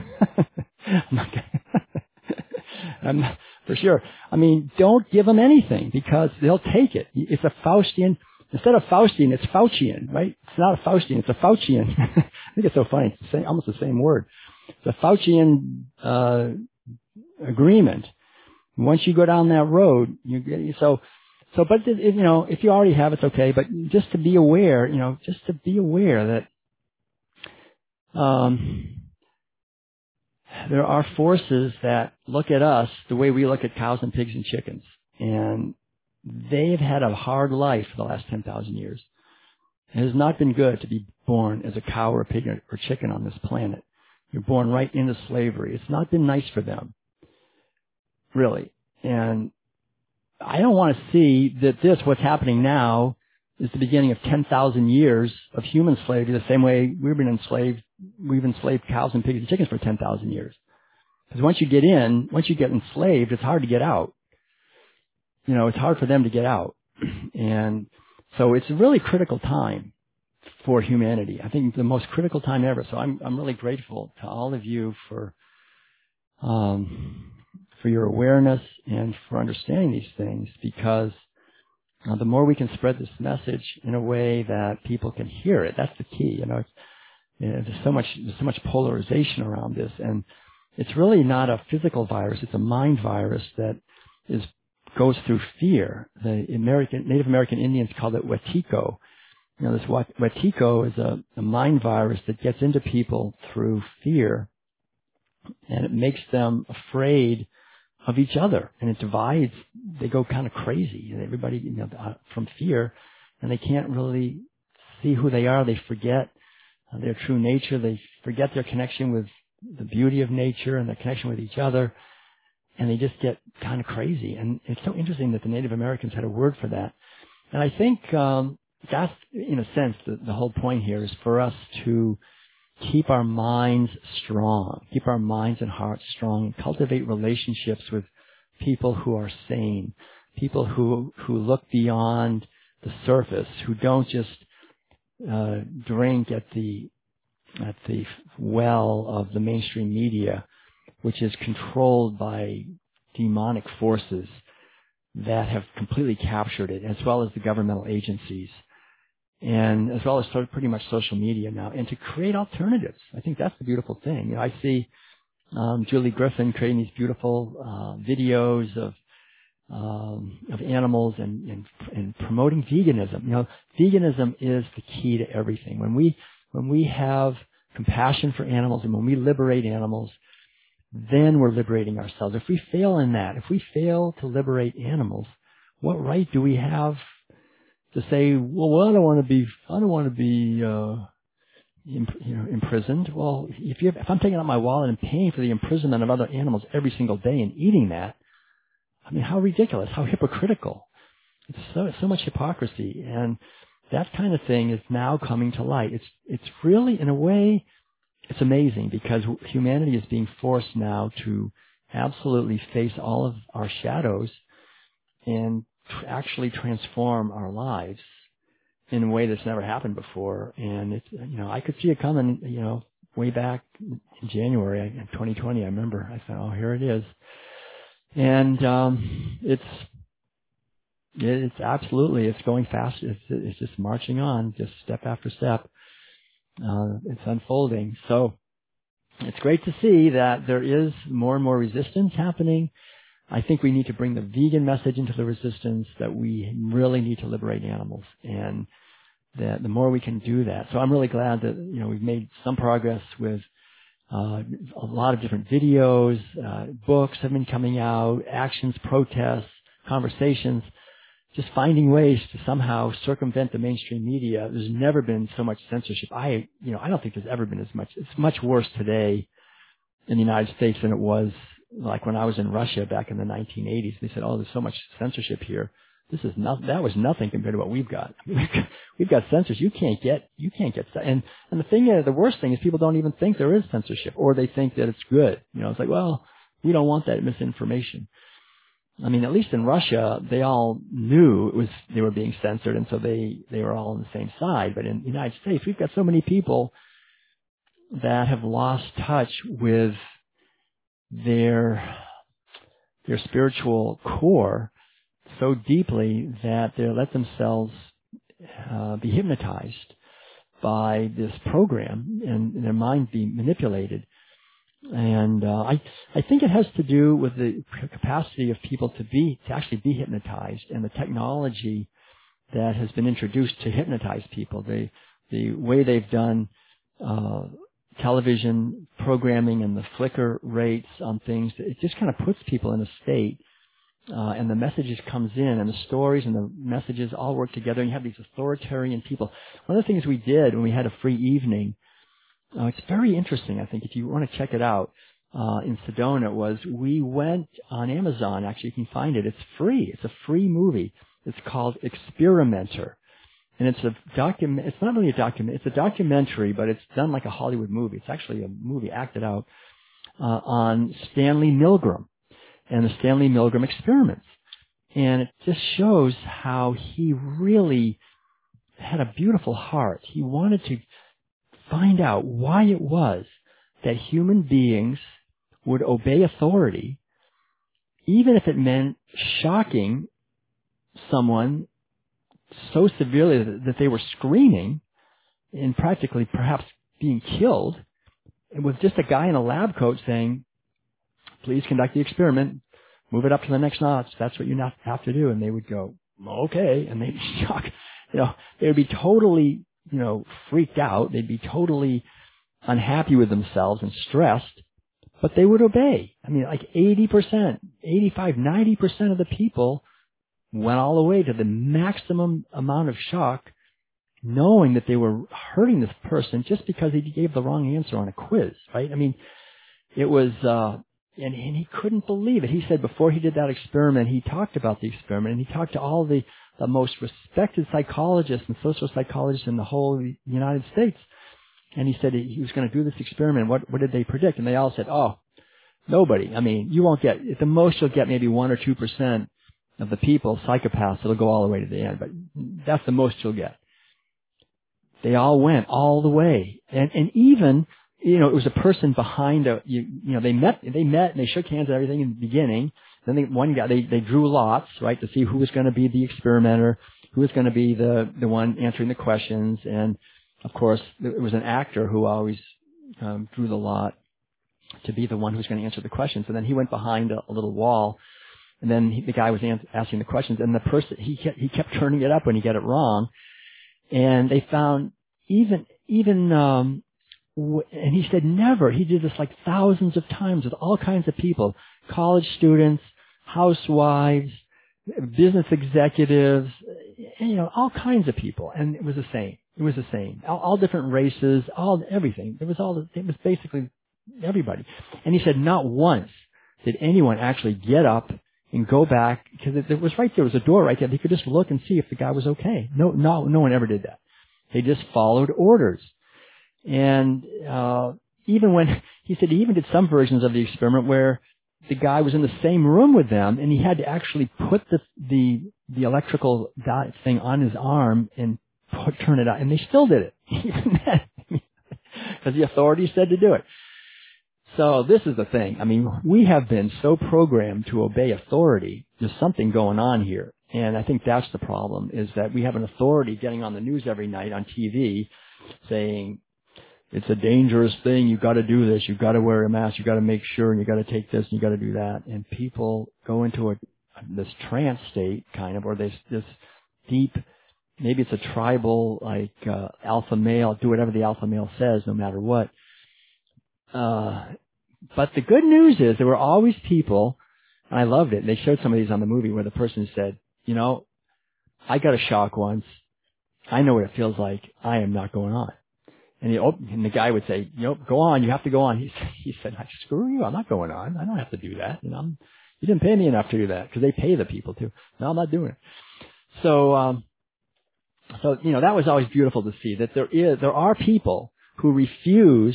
I'm not, for sure. I mean, don't give them anything because they'll take it. It's a Faustian. Instead of Faustian, it's Faucian, right? It's not a Faustian, it's a Faucian. I think it's so funny. It's almost the same word. It's a Faucian agreement. Once you go down that road, but if you already have, it's okay. But just to be aware, that there are forces that look at us the way we look at cows and pigs and chickens, and they've had a hard life for the last 10,000 years. It has not been good to be born as a cow or a pig or chicken on this planet. You're born right into slavery. It's not been nice for them, really. And I don't want to see that what's happening now, is the beginning of 10,000 years of human slavery, the same way we've enslaved cows and pigs and chickens for 10,000 years. Because once you get enslaved, it's hard to get out. It's hard for them to get out. And so it's a really critical time for humanity. I think the most critical time ever. So I'm really grateful to all of you for your awareness and for understanding these things, because the more we can spread this message in a way that people can hear it, that's the key. There's so much polarization around this, and it's really not a physical virus; it's a mind virus that goes through fear. The Native American Indians called it Wetiko. This Wetiko is a mind virus that gets into people through fear, and it makes them afraid of each other, and it divides. They go kind of crazy, and everybody, from fear, and they can't really see who they are. They forget their true nature. They forget their connection with the beauty of nature and the connection with each other, and they just get kind of crazy. And it's so interesting that the Native Americans had a word for that. And I think that's, in a sense, the whole point here is for us to keep our minds strong, keep our minds and hearts strong, and cultivate relationships with people who are sane, people who look beyond the surface, who don't just drink at the well of the mainstream media, which is controlled by demonic forces that have completely captured it, as well as the governmental agencies, and as well as pretty much social media now, and to create alternatives. I think that's the beautiful thing. I see Julie Griffin creating these beautiful videos of animals and promoting veganism. Veganism is the key to everything. When we have compassion for animals and when we liberate animals, then we're liberating ourselves. If we fail in that, if we fail to liberate animals, what right do we have to say, well, I don't want to be imprisoned? Well, if I'm taking out my wallet and paying for the imprisonment of other animals every single day and eating that, I mean, how ridiculous, how hypocritical. It's so much hypocrisy, and that kind of thing is now coming to light. It's really, in a way, it's amazing because humanity is being forced now to absolutely face all of our shadows and actually transform our lives in a way that's never happened before. And it's, I could see it coming, way back in January in 2020. I remember I thought, oh, here it is. And it's absolutely, it's going fast. It's just marching on, just step after step. It's unfolding. So it's great to see that there is more and more resistance happening. I think we need to bring the vegan message into the resistance, that we really need to liberate animals, and that the more we can do that. So I'm really glad that, we've made some progress with a lot of different videos, books have been coming out, actions, protests, conversations, just finding ways to somehow circumvent the mainstream media. There's never been so much censorship. I don't think there's ever been as much. It's much worse today in the United States than it was like when I was in Russia back in the 1980s. They said, oh, there's so much censorship here. That was nothing compared to what we've got. We've got censorship. You can't get, and the worst thing is people don't even think there is censorship, or they think that it's good. It's like, well, we don't want that misinformation. I mean, at least in Russia, they all knew they were being censored, and so they were all on the same side. But in the United States, we've got so many people that have lost touch with their spiritual core so deeply that they let themselves be hypnotized by this program and their mind be manipulated. And I think it has to do with the capacity of people to actually be hypnotized, and the technology that has been introduced to hypnotize people. The way they've done television programming and the flicker rates on things, it just kind of puts people in a state, and the messages comes in, and the stories and the messages all work together, and you have these authoritarian people. One of the things we did when we had a free evening, it's very interesting, I think, if you want to check it out, in Sedona, was we went on Amazon. Actually, you can find it. It's free. It's a free movie. It's called Experimenter. And it's it's not really a document. It's a documentary, but it's done like a Hollywood movie. It's actually a movie acted out on Stanley Milgram and the Stanley Milgram experiments. And it just shows how he really had a beautiful heart. He wanted to find out why it was that human beings would obey authority, even if it meant shocking someone so severely that they were screaming and practically perhaps being killed, and with just a guy in a lab coat saying, please conduct the experiment, move it up to the next notch, that's what you have to do. And they would go, okay, and they'd be shocked. They would be totally freaked out. They'd be totally unhappy with themselves and stressed, but they would obey. I mean, like 80%, 85, 90% of the people went all the way to the maximum amount of shock, knowing that they were hurting this person just because he gave the wrong answer on a quiz, right? I mean, it was, and he couldn't believe it. He said before he did that experiment, he talked about the experiment, and he talked to all the most respected psychologists and social psychologists in the whole United States. And he said he was going to do this experiment. What did they predict? And they all said, oh, nobody. I mean, you won't get, at the most you'll get maybe 1 or 2% of the people, psychopaths, that'll go all the way to the end. But that's the most you'll get. They all went all the way. And even, it was a person behind they met and they shook hands and everything in the beginning. Then one guy, they drew lots, right, to see who was going to be the experimenter, who was going to be the one answering the questions. And of course, it was an actor who always drew the lot to be the one who was going to answer the questions. And then he went behind a little wall, and then the guy was asking the questions, and the person, he kept turning it up when he got it wrong. And they found even and he said never. He did this like thousands of times with all kinds of people, college students, housewives, business executives, all kinds of people. And it was the same. It was the same. All different races, everything. It was basically everybody. And he said not once did anyone actually get up and go back, because it was right there. There was a door right there. They could just look and see if the guy was okay. No one ever did that. They just followed orders. And even when he said he even did some versions of the experiment where the guy was in the same room with them, and he had to actually put the electrical dot thing on his arm and turn it on, and they still did it, even then, because the authorities said to do it. So this is the thing. I mean, we have been so programmed to obey authority. There's something going on here. And I think that's the problem, is that we have an authority getting on the news every night on TV saying, it's a dangerous thing, you've got to do this, you've got to wear a mask, you've got to make sure, and you've got to take this, and you've got to do that. And people go into this trance state, kind of, or this deep, maybe it's a tribal, like alpha male, do whatever the alpha male says, no matter what. But the good news is there were always people, and I loved it. They showed some of these on the movie where the person said, I got a shock once. I know what it feels like. I am not going on. And the guy would say, go on. You have to go on. He said, screw you. I'm not going on. I don't have to do that. You didn't pay me enough to do that, because they pay the people to. No, I'm not doing it. So that was always beautiful to see that there are people who refuse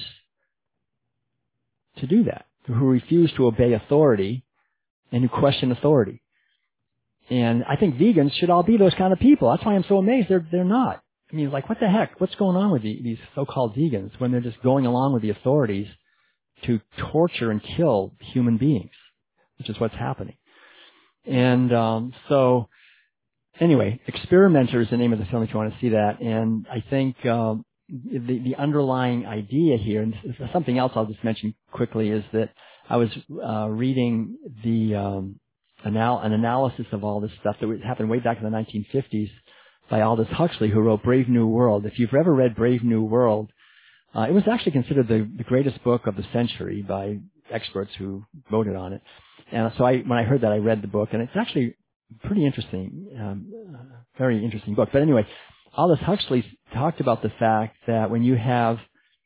to do that, who refuse to obey authority and who question authority. And I think vegans should all be those kind of people. That's why I'm so amazed they're not. I mean, like, what the heck? What's going on with these so-called vegans when they're just going along with the authorities to torture and kill human beings, which is what's happening. And so anyway, Experimenter is the name of the film if you want to see that. And I think the underlying idea here, and something else I'll just mention quickly, is that I was reading an analysis of all this stuff that happened way back in the 1950s by Aldous Huxley, who wrote Brave New World. If you've ever read Brave New World, it was actually considered the greatest book of the century by experts who voted on it. And so when I heard that, I read the book, and it's actually pretty interesting, very interesting book. But anyway, Aldous Huxley talked about the fact that when you have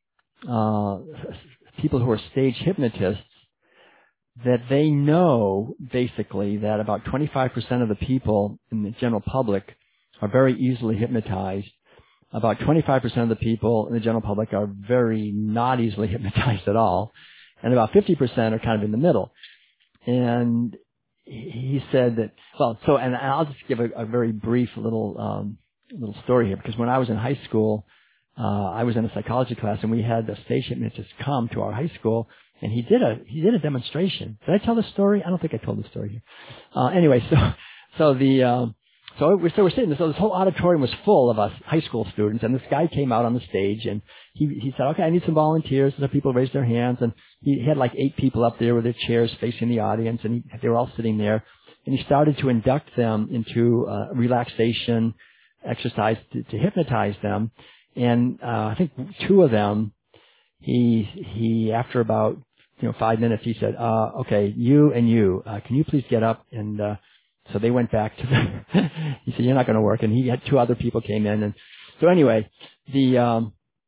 people who are stage hypnotists, that they know basically that about 25% of the people in the general public are very easily hypnotized. About 25% of the people in the general public are very not easily hypnotized at all. And about 50% are kind of in the middle. And he said that, and I'll just give a very brief little story here, because when I was in high school, I was in a psychology class, and we had a stage hypnotist come to our high school, and he did a demonstration. Did I tell the story? I don't think I told the story here. Anyway, so we're sitting there. So this whole auditorium was full of us high school students, and this guy came out on the stage, and he said, okay, I need some volunteers. So people raised their hands, and he had like 8 people up there with their chairs facing the audience, and they were all sitting there, and he started to induct them into relaxation exercise to hypnotize them. And I think 2 of them, he after about 5 minutes, he said, okay, you and you, can you please get up? And so they went back to he said, you're not going to work. And he had 2 other people came in. And so anyway,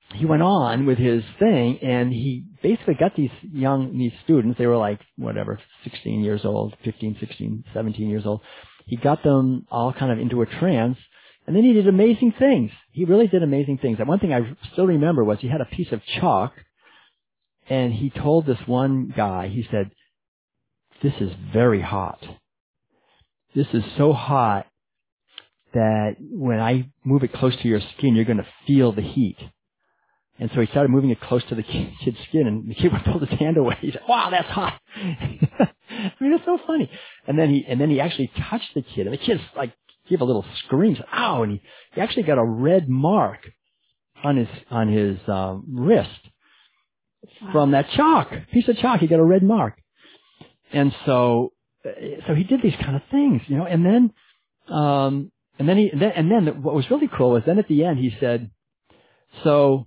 he went on with his thing, and he basically got these students, they were like, 16 years old, 15, 16, 17 years old. He got them all kind of into a trance, and then he did amazing things. He really did amazing things. And one thing I still remember was he had a piece of chalk, and he told this one guy, he said, "This is very hot. This is so hot that when I move it close to your skin, you're going to feel the heat." And so he started moving it close to the kid's skin, and the kid pulled his hand away. He said, "Wow, that's hot." I mean, it's so funny. And then he actually touched the kid, and the kid like gave a little scream, said, "Ow!" And he actually got a red mark on his wrist from that piece of chalk. He got a red mark, and so he did these kind of things, and then what was really cool was then at the end he said, so.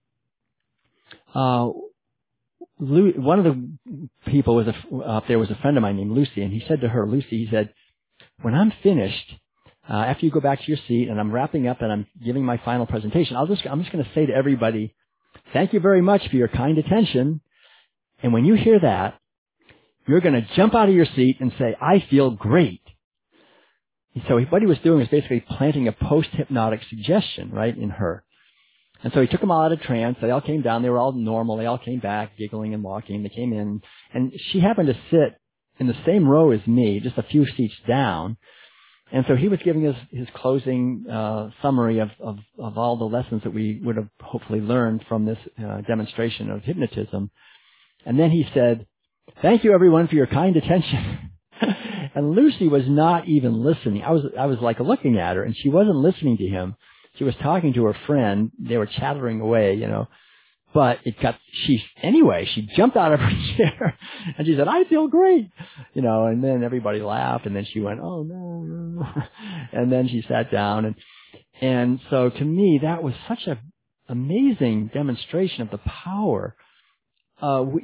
One of the people up there was a friend of mine named Lucy, and he said to her, Lucy, he said, "When I'm finished, after you go back to your seat and I'm wrapping up and I'm giving my final presentation, I'm just going to say to everybody, thank you very much for your kind attention. And when you hear that, you're going to jump out of your seat and say, I feel great." So what he was doing was basically planting a post-hypnotic suggestion, right, in her. And so he took them all out of trance. They all came down. They were all normal. They all came back, giggling and walking. They came in, and she happened to sit in the same row as me, just a few seats down. And so he was giving us his closing summary of all the lessons that we would have hopefully learned from this demonstration of hypnotism. And then he said, "Thank you, everyone, for your kind attention." And Lucy was not even listening. I was like looking at her, and she wasn't listening to him. She was talking to her friend. They were chattering away, but she jumped out of her chair and she said, "I feel great," and then everybody laughed, and then she went, "Oh no." And then she sat down, and so to me, that was such an amazing demonstration of the power, of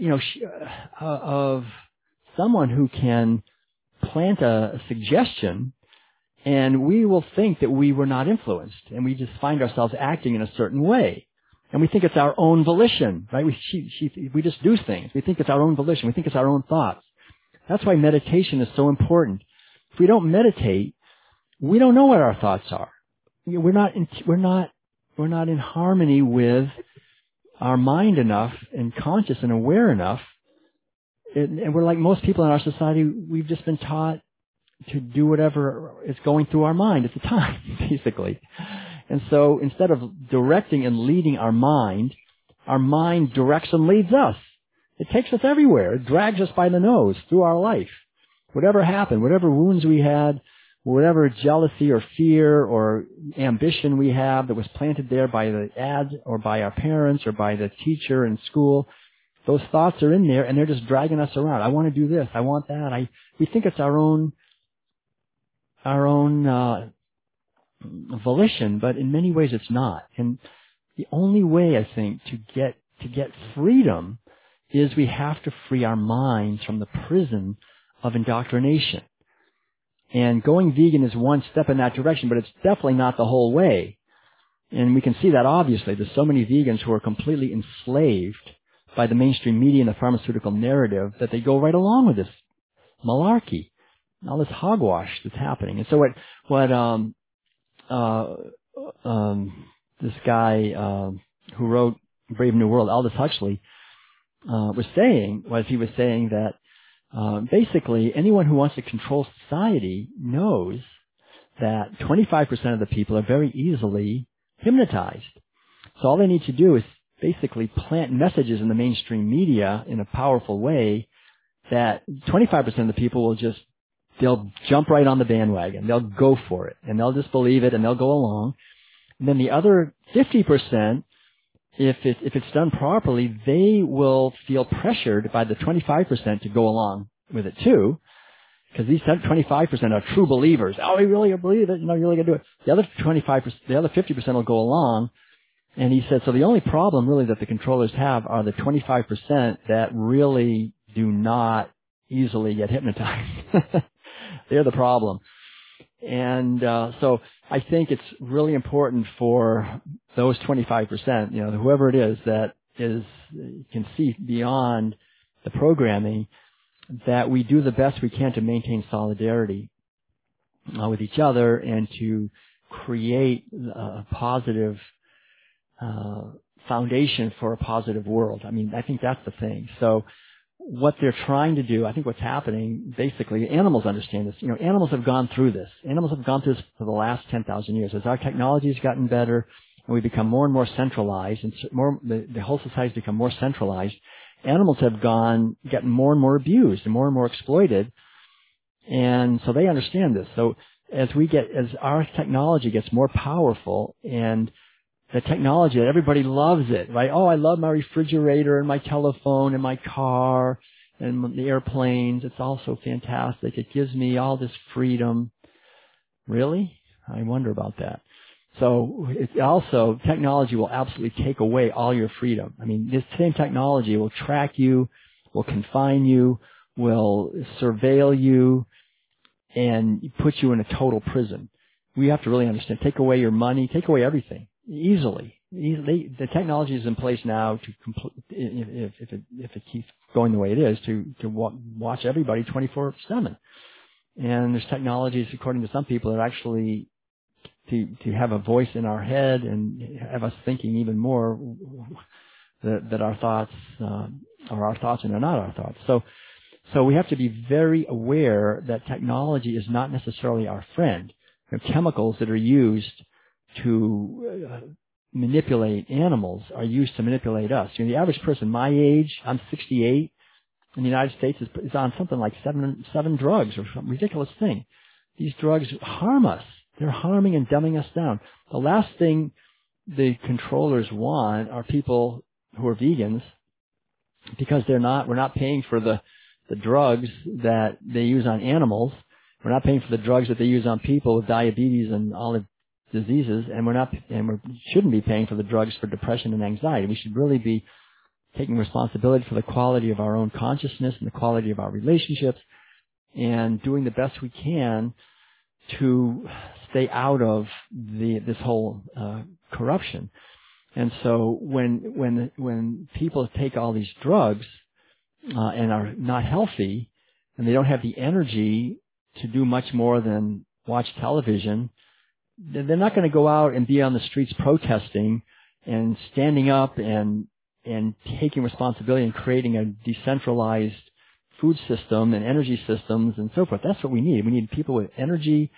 someone who can plant a suggestion, and we will think that we were not influenced, and we just find ourselves acting in a certain way. And we think it's our own volition, right? We just do things. We think it's our own volition. We think it's our own thoughts. That's why meditation is so important. If we don't meditate, we don't know what our thoughts are. We're not in harmony with our mind enough and conscious and aware enough. And we're like most people in our society, we've just been taught to do whatever is going through our mind at the time, basically. And so instead of directing and leading our mind directs and leads us. It takes us everywhere. It drags us by the nose through our life. Whatever happened, whatever wounds we had, whatever jealousy or fear or ambition we have that was planted there by the ads or by our parents or by the teacher in school, those thoughts are in there and they're just dragging us around. I want to do this. I want that. We think it's our own volition, but in many ways it's not. And the only way, I think, to get freedom is we have to free our minds from the prison of indoctrination. And going vegan is one step in that direction, but it's definitely not the whole way. And we can see that obviously. There's so many vegans who are completely enslaved by the mainstream media and the pharmaceutical narrative that they go right along with this malarkey, all this hogwash that's happening. And so this guy who wrote Brave New World, Aldous Huxley, was saying that basically anyone who wants to control society knows that 25% of the people are very easily hypnotized. So all they need to do is basically plant messages in the mainstream media in a powerful way that 25% of the people they'll jump right on the bandwagon. They'll go for it, and they'll just believe it, and they'll go along. And then the other 50%, if it's done properly, they will feel pressured by the 25% to go along with it too, because these 25% are true believers. Oh, we really believe it. You're really gonna do it. The other 50% will go along. And he said, so the only problem really that the controllers have are the 25% that really do not easily get hypnotized. They're the problem. And so I think it's really important for those 25%, whoever it is that can see beyond the programming, that we do the best we can to maintain solidarity with each other and to create a positive foundation for a positive world. I mean, I think that's the thing. So what they're trying to do, I think what's happening, basically, animals understand this. Animals have gone through this. Animals have gone through this for the last 10,000 years. As our technology has gotten better and we become more and more centralized, and the whole society has become more centralized, animals have gotten more and more abused and more exploited. And so they understand this. So as our technology gets more powerful, and the technology that everybody loves it, right? Oh, I love my refrigerator and my telephone and my car and the airplanes. It's all so fantastic. It gives me all this freedom. Really? I wonder about that. So technology will absolutely take away all your freedom. I mean, this same technology will track you, will confine you, will surveil you, and put you in a total prison. We have to really understand. Take away your money, take away everything. Easily. The technology is in place now if it keeps going the way it is, to watch everybody 24/7. And there's technologies, according to some people, that actually to have a voice in our head and have us thinking even more that our thoughts are our thoughts and they're not our thoughts. So we have to be very aware that technology is not necessarily our friend. There are chemicals that are used to manipulate animals are used to manipulate us. The average person my age, I'm 68, in the United States is on something like seven drugs or some ridiculous thing. These drugs harm us. They're harming and dumbing us down. The last thing the controllers want are people who are vegans, because we're not paying for the drugs that they use on animals. We're not paying for the drugs that they use on people with diabetes and all the diseases, and we shouldn't be paying for the drugs for depression and anxiety. We should really be taking responsibility for the quality of our own consciousness and the quality of our relationships, and doing the best we can to stay out of this whole corruption. And so when people take all these drugs and are not healthy, and they don't have the energy to do much more than watch television, they're not going to go out and be on the streets protesting and standing up and taking responsibility and creating a decentralized food system and energy systems and so forth. That's what we need. We need people with energy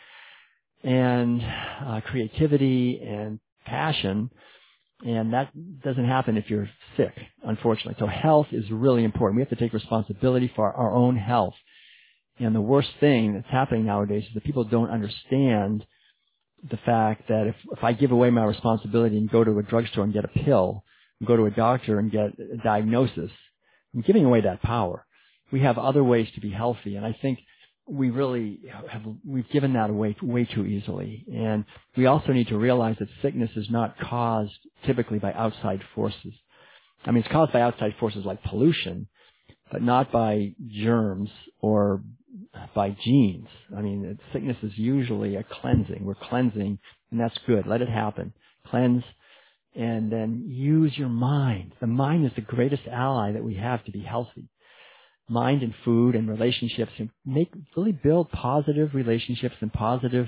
and creativity and passion, and that doesn't happen if you're sick, unfortunately. So health is really important. We have to take responsibility for our own health. And the worst thing that's happening nowadays is that people don't understand the fact that if I give away my responsibility and go to a drugstore and get a pill, and go to a doctor and get a diagnosis, I'm giving away that power. We have other ways to be healthy, and I think we've given that away way too easily. And we also need to realize that sickness is not caused typically by outside forces. I mean, it's caused by outside forces like pollution, but not by germs or by genes. I mean, sickness is usually a cleansing. We're cleansing, and that's good. Let it happen. Cleanse, and then use your mind. The mind is the greatest ally that we have to be healthy. Mind and food and relationships, and really build positive relationships and positive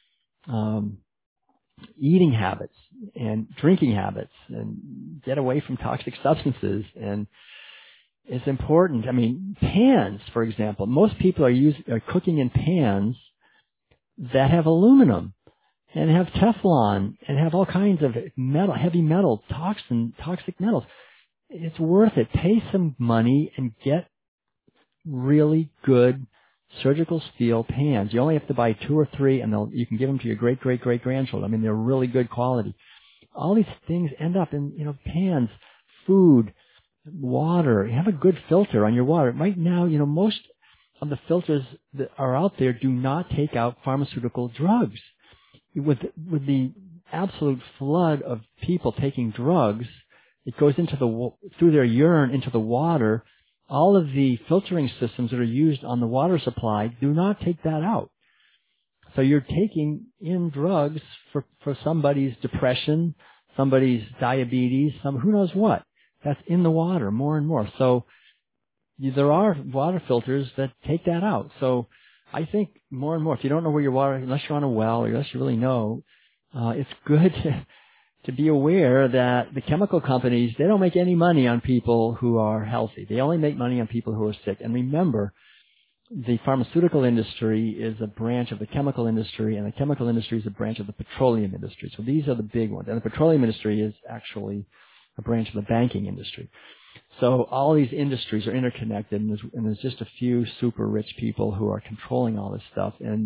eating habits and drinking habits, and get away from toxic substances. And it's important. I mean, pans, for example. Most people are cooking in pans that have aluminum and have Teflon and have all kinds of heavy metal, toxic metals. It's worth it. Pay some money and get really good surgical steel pans. You only have to buy 2 or 3, and you can give them to your great-great-great-grandchildren. I mean, they're really good quality. All these things end up in, pans, food, water. You have a good filter on your water. Right now, most of the filters that are out there do not take out pharmaceutical drugs. With the absolute flood of people taking drugs, it goes through their urine into the water. All of the filtering systems that are used on the water supply do not take that out. So you're taking in drugs for somebody's depression, somebody's diabetes, who knows what. That's in the water more and more. So there are water filters that take that out. So I think more and more, if you don't know where your water, unless you're on a well or unless you really know, it's good to be aware that the chemical companies, they don't make any money on people who are healthy. They only make money on people who are sick. And remember, the pharmaceutical industry is a branch of the chemical industry, and the chemical industry is a branch of the petroleum industry. So these are the big ones. And the petroleum industry is actually a branch of the banking industry. So all these industries are interconnected, and there's just a few super rich people who are controlling all this stuff, and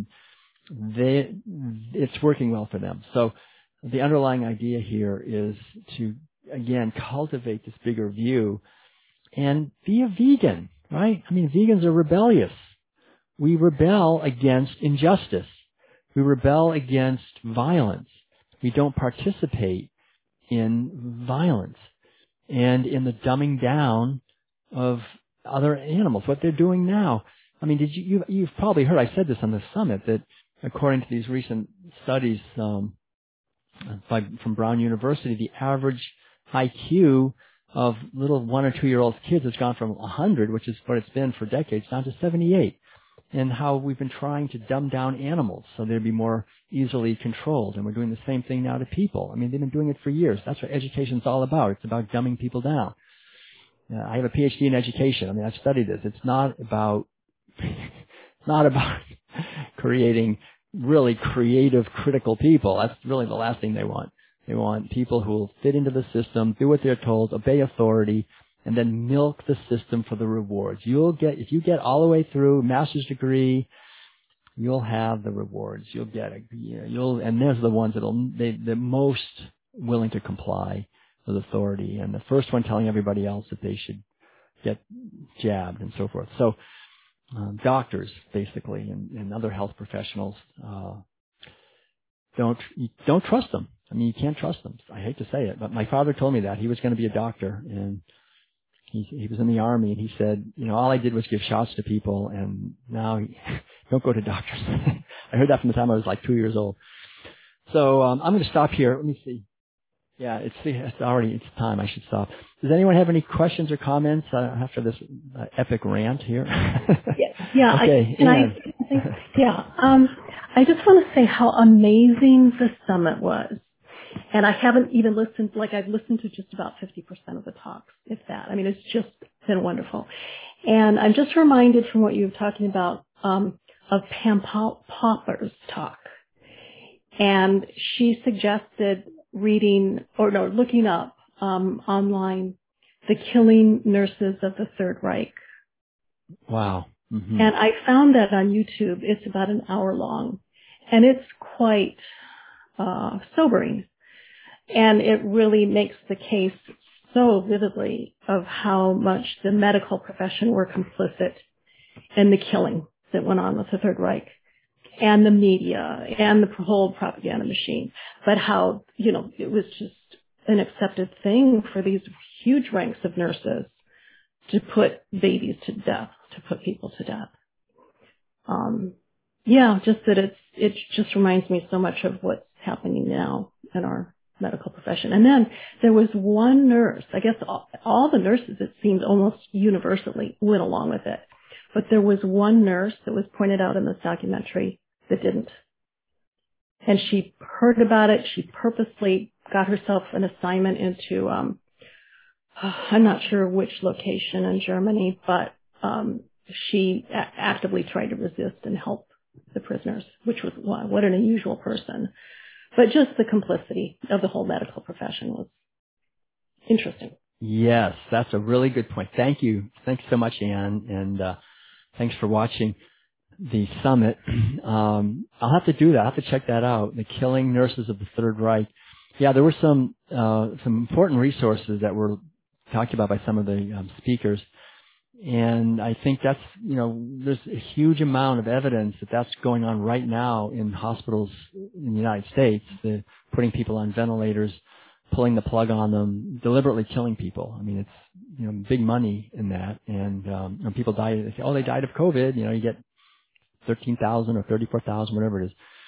it's working well for them. So the underlying idea here is to, again, cultivate this bigger view and be a vegan, right? I mean, vegans are rebellious. We rebel against injustice. We rebel against violence. We don't participate in violence and in the dumbing down of other animals, what they're doing now. I mean, you've probably heard, I said this on the summit, that according to these recent studies from Brown University, the average IQ of little 1 or 2 year old kids has gone from 100, which is what it's been for decades, down to 78. And how we've been trying to dumb down animals so they'd be more easily controlled. And we're doing the same thing now to people. I mean, they've been doing it for years. That's what education's all about. It's about dumbing people down. I have a PhD in education. I mean, I've studied this. It's not about creating really creative, critical people. That's really the last thing they want. They want people who will fit into the system, do what they're told, obey authority, and then milk the system for the rewards. If you get all the way through master's degree, you'll have the rewards. You'll get it. And there's the ones they're most willing to comply with authority, and the first one telling everybody else that they should get jabbed and so forth. So, doctors basically and other health professionals, don't trust them. I mean, you can't trust them. I hate to say it, but my father told me that he was going to be a doctor, and he was in the Army, and he said, all I did was give shots to people, and now don't go to doctors. I heard that from the time I was like 2 years old. So I'm going to stop here. Let me see. Yeah, it's time. I should stop. Does anyone have any questions or comments after this epic rant here? Yeah. Okay. I just want to say how amazing the summit was. And I haven't even listened, I've listened to just about 50% of the talks, if that. I mean, it's just been wonderful. And I'm just reminded from what you were talking about of Pam Popper's talk. And she suggested looking up online The Killing Nurses of the Third Reich. Wow. Mm-hmm. And I found that on YouTube. It's about an hour long. And it's quite sobering. And it really makes the case so vividly of how much the medical profession were complicit in the killing that went on with the Third Reich and the media and the whole propaganda machine. But how, it was just an accepted thing for these huge ranks of nurses to put babies to death, to put people to death. Just that it just reminds me so much of what's happening now in our medical profession. And then there was one nurse, I guess all the nurses, it seemed almost universally went along with it. But there was one nurse that was pointed out in this documentary that didn't. And she heard about it. She purposely got herself an assignment into, I'm not sure which location in Germany, but she actively tried to resist and help the prisoners, which was, what an unusual person. But just the complicity of the whole medical profession was interesting. Yes, that's a really good point. Thank you. Thanks so much, Ann, and thanks for watching the summit. I'll have to do that. I'll have to check that out. The Killing Nurses of the Third Reich. Yeah, there were some important resources that were talked about by some of the speakers. And I think that's, there's a huge amount of evidence that that's going on right now in hospitals in the United States. They're putting people on ventilators, pulling the plug on them, deliberately killing people. I mean, it's, big money in that. And when people die, they say, they died of COVID. You get 13,000 or 34,000, whatever it is.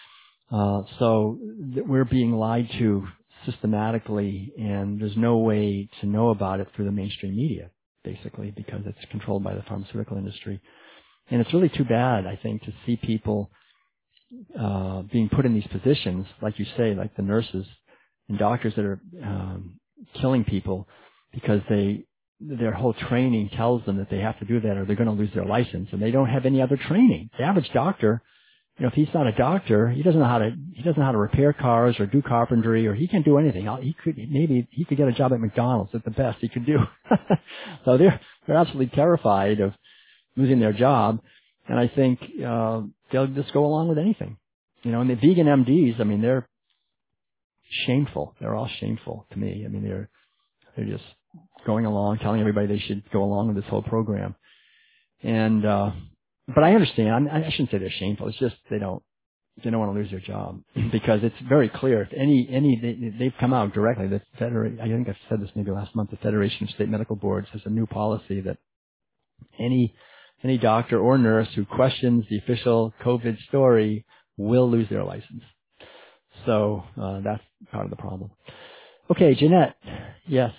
So we're being lied to systematically, and there's no way to know about it through the mainstream media, basically, because it's controlled by the pharmaceutical industry. And it's really too bad, I think, to see people being put in these positions, like you say, like the nurses and doctors that are killing people because their whole training tells them that they have to do that or they're going to lose their license, and they don't have any other training. The average doctor, if he's not a doctor, he doesn't know how to repair cars or do carpentry, or he can't do anything. He could get a job at McDonald's at the best he could do. So they're absolutely terrified of losing their job, and I think they'll just go along with anything. And the vegan MDs, I mean, they're shameful. They're all shameful to me. I mean, they're just going along, telling everybody they should go along with this whole program. And but I understand. I shouldn't say they're shameful. It's just they don't want to lose their job because it's very clear. If they've come out directly. I think I said this maybe last month. The Federation of State Medical Boards has a new policy that any doctor or nurse who questions the official COVID story will lose their license. So that's part of the problem. Okay, Jeanette. Yes.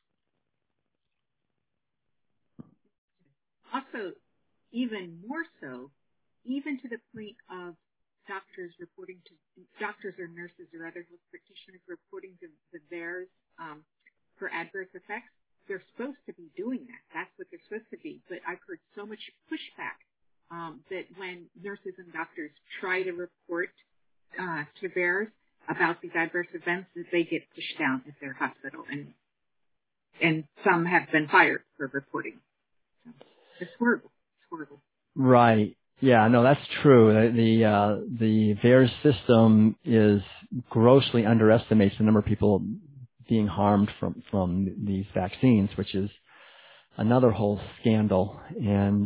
Also, even more so, even to the point of doctors or nurses or other health practitioners reporting to the VAERS for adverse effects. They're supposed to be doing that. That's what they're supposed to be. But I've heard so much pushback that when nurses and doctors try to report to VAERS about these adverse events, that they get pushed down at their hospital, and some have been fired for reporting. So it's horrible. It's horrible. Right. Yeah. No, that's true. The VAERS system is grossly underestimates the number of people being harmed from these vaccines, which is another whole scandal. And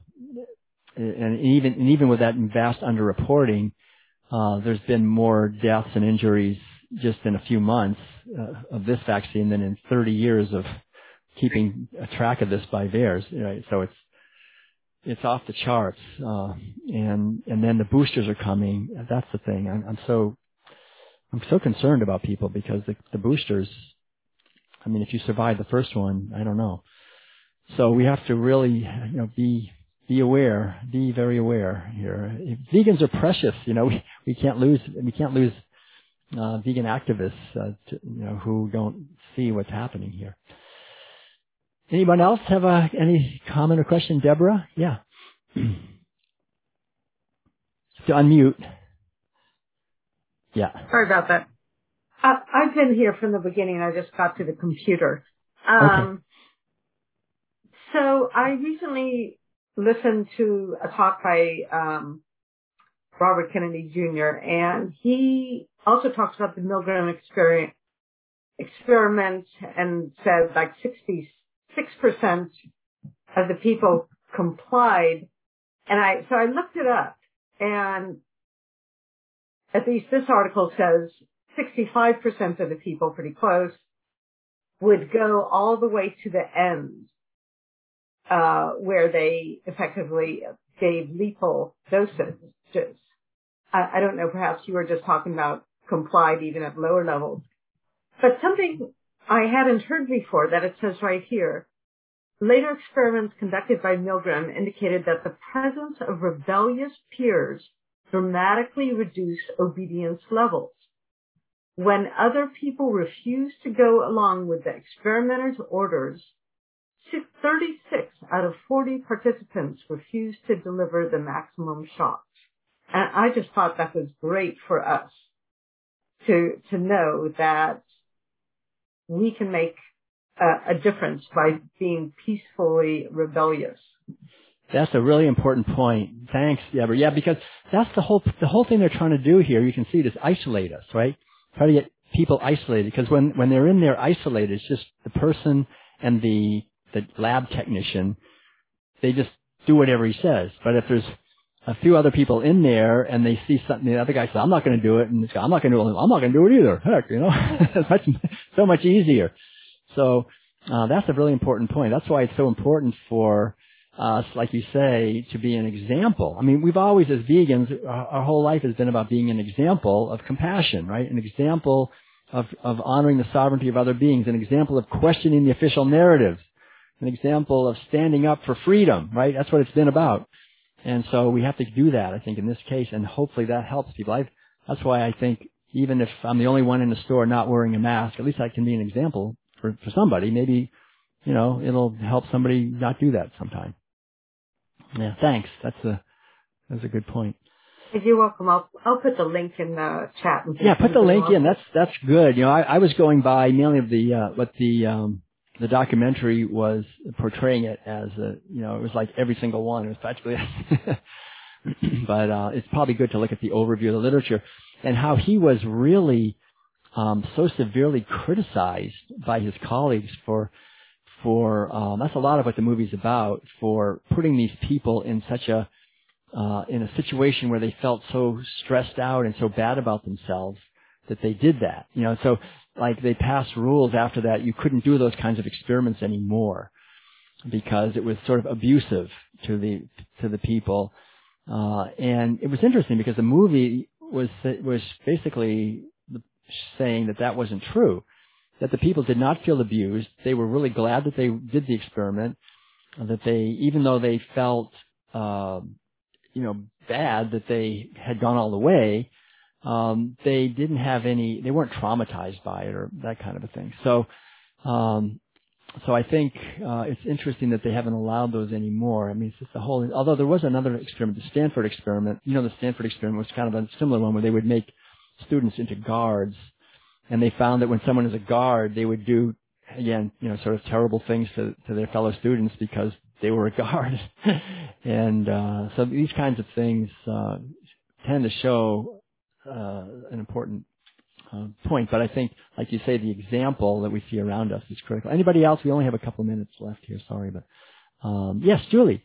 even with that vast underreporting, there's been more deaths and injuries just in a few months of this vaccine than in 30 years of keeping a track of this by VAERS. Right? So it's off the charts. And then the boosters are coming. That's the thing. I'm so concerned about people because the boosters, I mean, if you survive the first one, I don't know. So we have to really, be aware, be very aware here. Vegans are precious. We can't lose vegan activists, who don't see what's happening here. Anyone else have any comment or question? Deborah? Yeah. To unmute. Yeah. Sorry about that. I've been here from the beginning. I just got to the computer. Okay. So I recently listened to a talk by Robert Kennedy Jr., and he also talks about the Milgram experiment and said like 66% of the people complied. And so I looked it up, and at least this article says 65% of the people, pretty close, would go all the way to the end, where they effectively gave lethal doses. I don't know, perhaps you were just talking about complied even at lower levels. But something I hadn't heard before that it says right here, later experiments conducted by Milgram indicated that the presence of rebellious peers dramatically reduced obedience levels. When other people refused to go along with the experimenter's orders, 36 out of 40 participants refused to deliver the maximum shots. And I just thought that was great for us to know that we can make a difference by being peacefully rebellious. That's a really important point. Thanks, Deborah. Yeah, because that's the whole thing they're trying to do here. You can see it is isolate us, right? Try to get people isolated, because when they're in there isolated, it's just the person and the lab technician. They just do whatever he says. But if there's a few other people in there and they see something, the other guy says, "I'm not going to do it," and this guy, "I'm not going to do it. I'm not going to do it either." Heck, it's so much easier. So that's a really important point. That's why it's so important for us, like you say, to be an example. I mean, we've always, as vegans, our whole life has been about being an example of compassion, right? An example of honoring the sovereignty of other beings, an example of questioning the official narratives, an example of standing up for freedom, right? That's what it's been about. And so we have to do that, I think, in this case, and hopefully that helps people. That's why I think even if I'm the only one in the store not wearing a mask, at least I can be an example for somebody. Maybe, it'll help somebody not do that sometime. Yeah, thanks. That's a good point. You're welcome. I'll put the link in the chat. Yeah, put the link in. That's good. I was going by mainly of what the documentary was portraying it as. It was like every single one. It was practically. But it's probably good to look at the overview of the literature and how he was really so severely criticized by his colleagues for that's a lot of what the movie's about, for putting these people in such in a situation where they felt so stressed out and so bad about themselves that they did that. So like they passed rules after that. You couldn't do those kinds of experiments anymore because it was sort of abusive to the people. And it was interesting because the movie was basically saying that wasn't true, that the people did not feel abused. They were really glad that they did the experiment, that even though they felt, bad that they had gone all the way, they weren't traumatized by it or that kind of a thing. So I think, it's interesting that they haven't allowed those anymore. I mean, it's just although there was another experiment, the Stanford experiment. The Stanford experiment was kind of a similar one where they would make students into guards, and they found that when someone is a guard, they would do, again, sort of terrible things to their fellow students because they were a guard. And so these kinds of things tend to show an important point. But I think, like you say, the example that we see around us is critical. Anybody else? We only have a couple minutes left here. Sorry, but yes, Julie.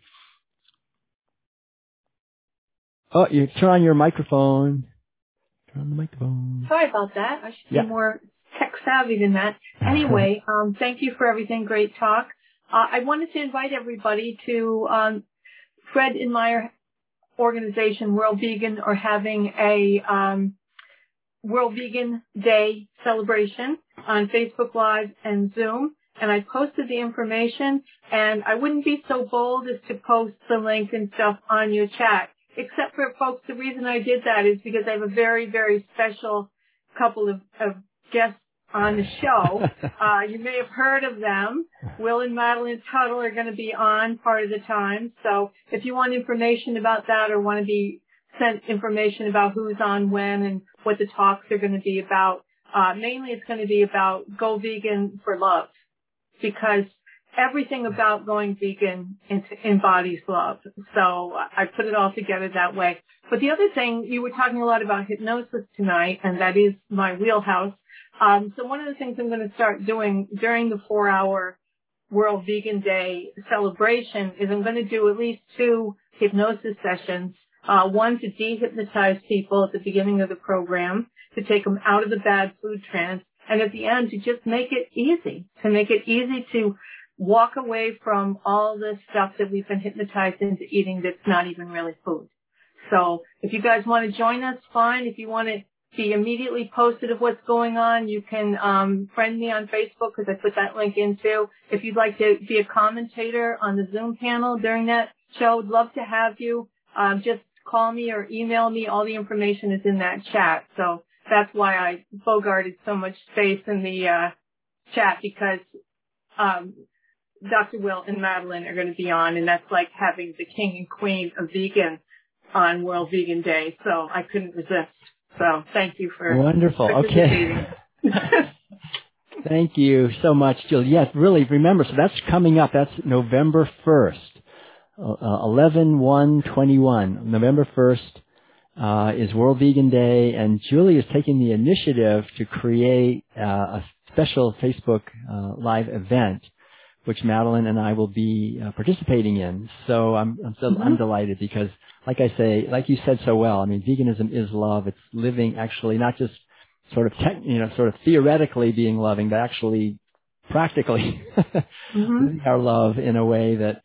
Oh, you turn on your microphone. Turn on the microphone. Sorry about that. I should be more tech savvy than that. Anyway, thank you for everything. Great talk. I wanted to invite everybody to Fred and my organization, World Vegan, are having a World Vegan Day celebration on Facebook Live and Zoom. And I posted the information, and I wouldn't be so bold as to post the link and stuff on your chat. Except for, folks, the reason I did that is because I have a very, very special couple of guests on the show. You may have heard of them. Will and Madeline Tuttle are going to be on part of the time. So if you want information about that or want to be sent information about who's on when and what the talks are going to be about, mainly it's going to be about Go Vegan for Love, because everything about going vegan embodies love. So I put it all together that way. But the other thing, you were talking a lot about hypnosis tonight, and that is my wheelhouse. So one of the things I'm going to start doing during the 4-hour World Vegan Day celebration is I'm going to do at least 2 hypnosis sessions. One to dehypnotize people at the beginning of the program, to take them out of the bad food trance, and at the end to just make it easy, to walk away from all the stuff that we've been hypnotized into eating that's not even really food. So if you guys want to join us, fine. If you want to be immediately posted of what's going on, you can friend me on Facebook, because I put that link in too. If you'd like to be a commentator on the Zoom panel during that show, I'd love to have you. Just call me or email me. All the information is in that chat. So that's why I bogarted so much space in the chat, because Dr. Will and Madeline are going to be on, and that's like having the king and queen of vegan on World Vegan Day. So I couldn't resist. So thank you for wonderful. Okay. Thank you so much, Jill. Yes, really, remember, so that's coming up. That's November 1st, 11/1/21. November 1st is World Vegan Day, and Julie is taking the initiative to create a special Facebook Live event, which Madeline and I will be participating in. So I'm delighted, because, like I say, like you said so well, I mean, veganism is love. It's living, actually, not just sort of sort of theoretically being loving, but actually practically living our love in a way that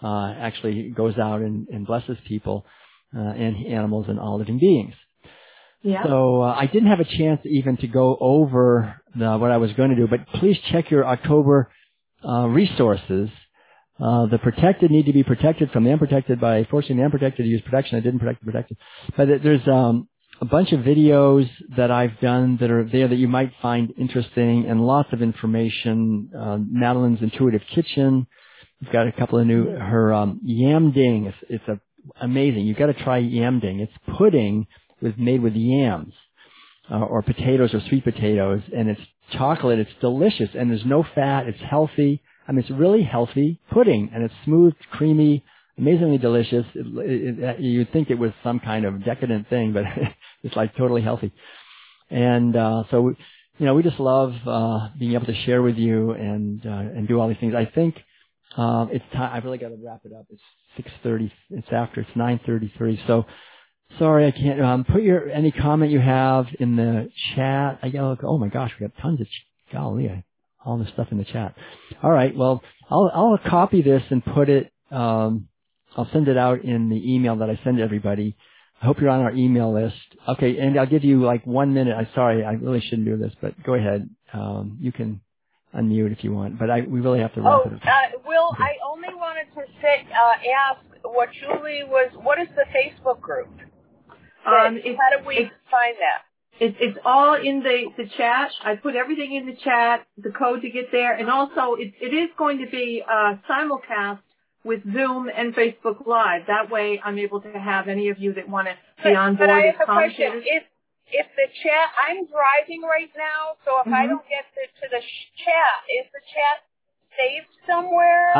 actually goes out and blesses people and animals and all living beings. Yeah. So I didn't have a chance even to go over what I was going to do, but please check your October resources. The protected need to be protected from the unprotected by forcing the unprotected to use protection. I didn't protect the protected. But there's a bunch of videos that I've done that are there that you might find interesting, and lots of information. Madeline's Intuitive Kitchen. We've got a couple of her yam ding. It's amazing. You've got to try yam ding. It's pudding made with yams or potatoes or sweet potatoes, and it's chocolate. It's delicious, and there's no fat. It's healthy. I mean, it's really healthy pudding, and it's smooth, creamy, amazingly delicious. You'd think it was some kind of decadent thing, but it's like totally healthy. And so, we just love being able to share with you and do all these things. I think it's time. I've really got to wrap it up. It's 6:30. It's 9:33. So sorry, I can't put any comment you have in the chat. Oh my gosh, we got tons of golly. All the stuff in the chat. All right. Well, I'll copy this and put it. I'll send it out in the email that I send to everybody. I hope you're on our email list. Okay, and I'll give you like 1 minute. I'm sorry, I really shouldn't do this, but go ahead. You can unmute if you want, but we really have to wrap it up. Will, okay. I only wanted to ask what is the Facebook group? How do we find that? It's all in the chat. I put everything in the chat, the code to get there, and also it is going to be simulcast with Zoom and Facebook Live. That way I'm able to have any of you that want to be on board as commentators. If the chat, I'm driving right now, so if I don't get to the chat, is the chat saved somewhere?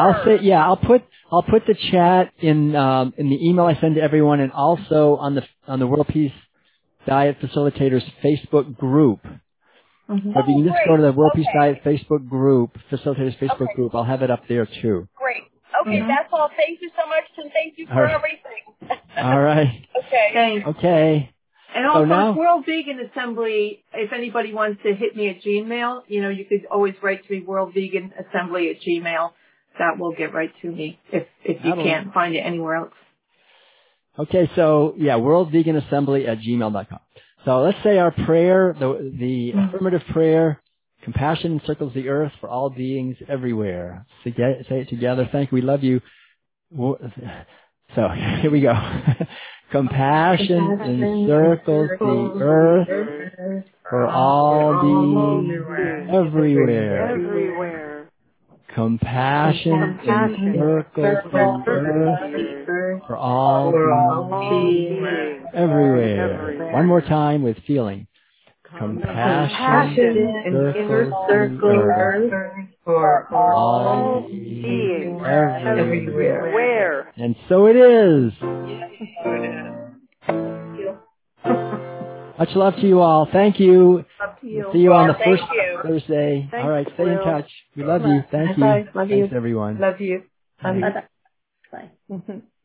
I'll put the chat in the email I send to everyone, and also on the World Peace Diet Facilitators Facebook group. So if you can just go to the World Peace Diet Facebook group, Facilitators Facebook group, I'll have it up there too. Great. Okay, that's all. Thank you so much, and thank you for everything. All right. Okay. Thanks. Okay. And also, World Vegan Assembly, if anybody wants to hit me at Gmail, you could always write to me, World Vegan Assembly at Gmail. That will get right to me if you can't find it anywhere else. Okay, so World Vegan Assembly at gmail.com. So let's say our prayer, the affirmative prayer. Compassion encircles the earth for all beings everywhere. Say it together. Thank you. We love you. So here we go. Compassion encircles the earth for all beings everywhere. Compassion encircles the earth for all beings everywhere. One more time with feeling. Compassion encircles the earth for all beings everywhere. And so it is. Much love to you all. Thank you. See you on the first Thursday. All right, stay in touch. We love you. Thank you. Love you. Thanks, everyone. Love you. Bye. Bye.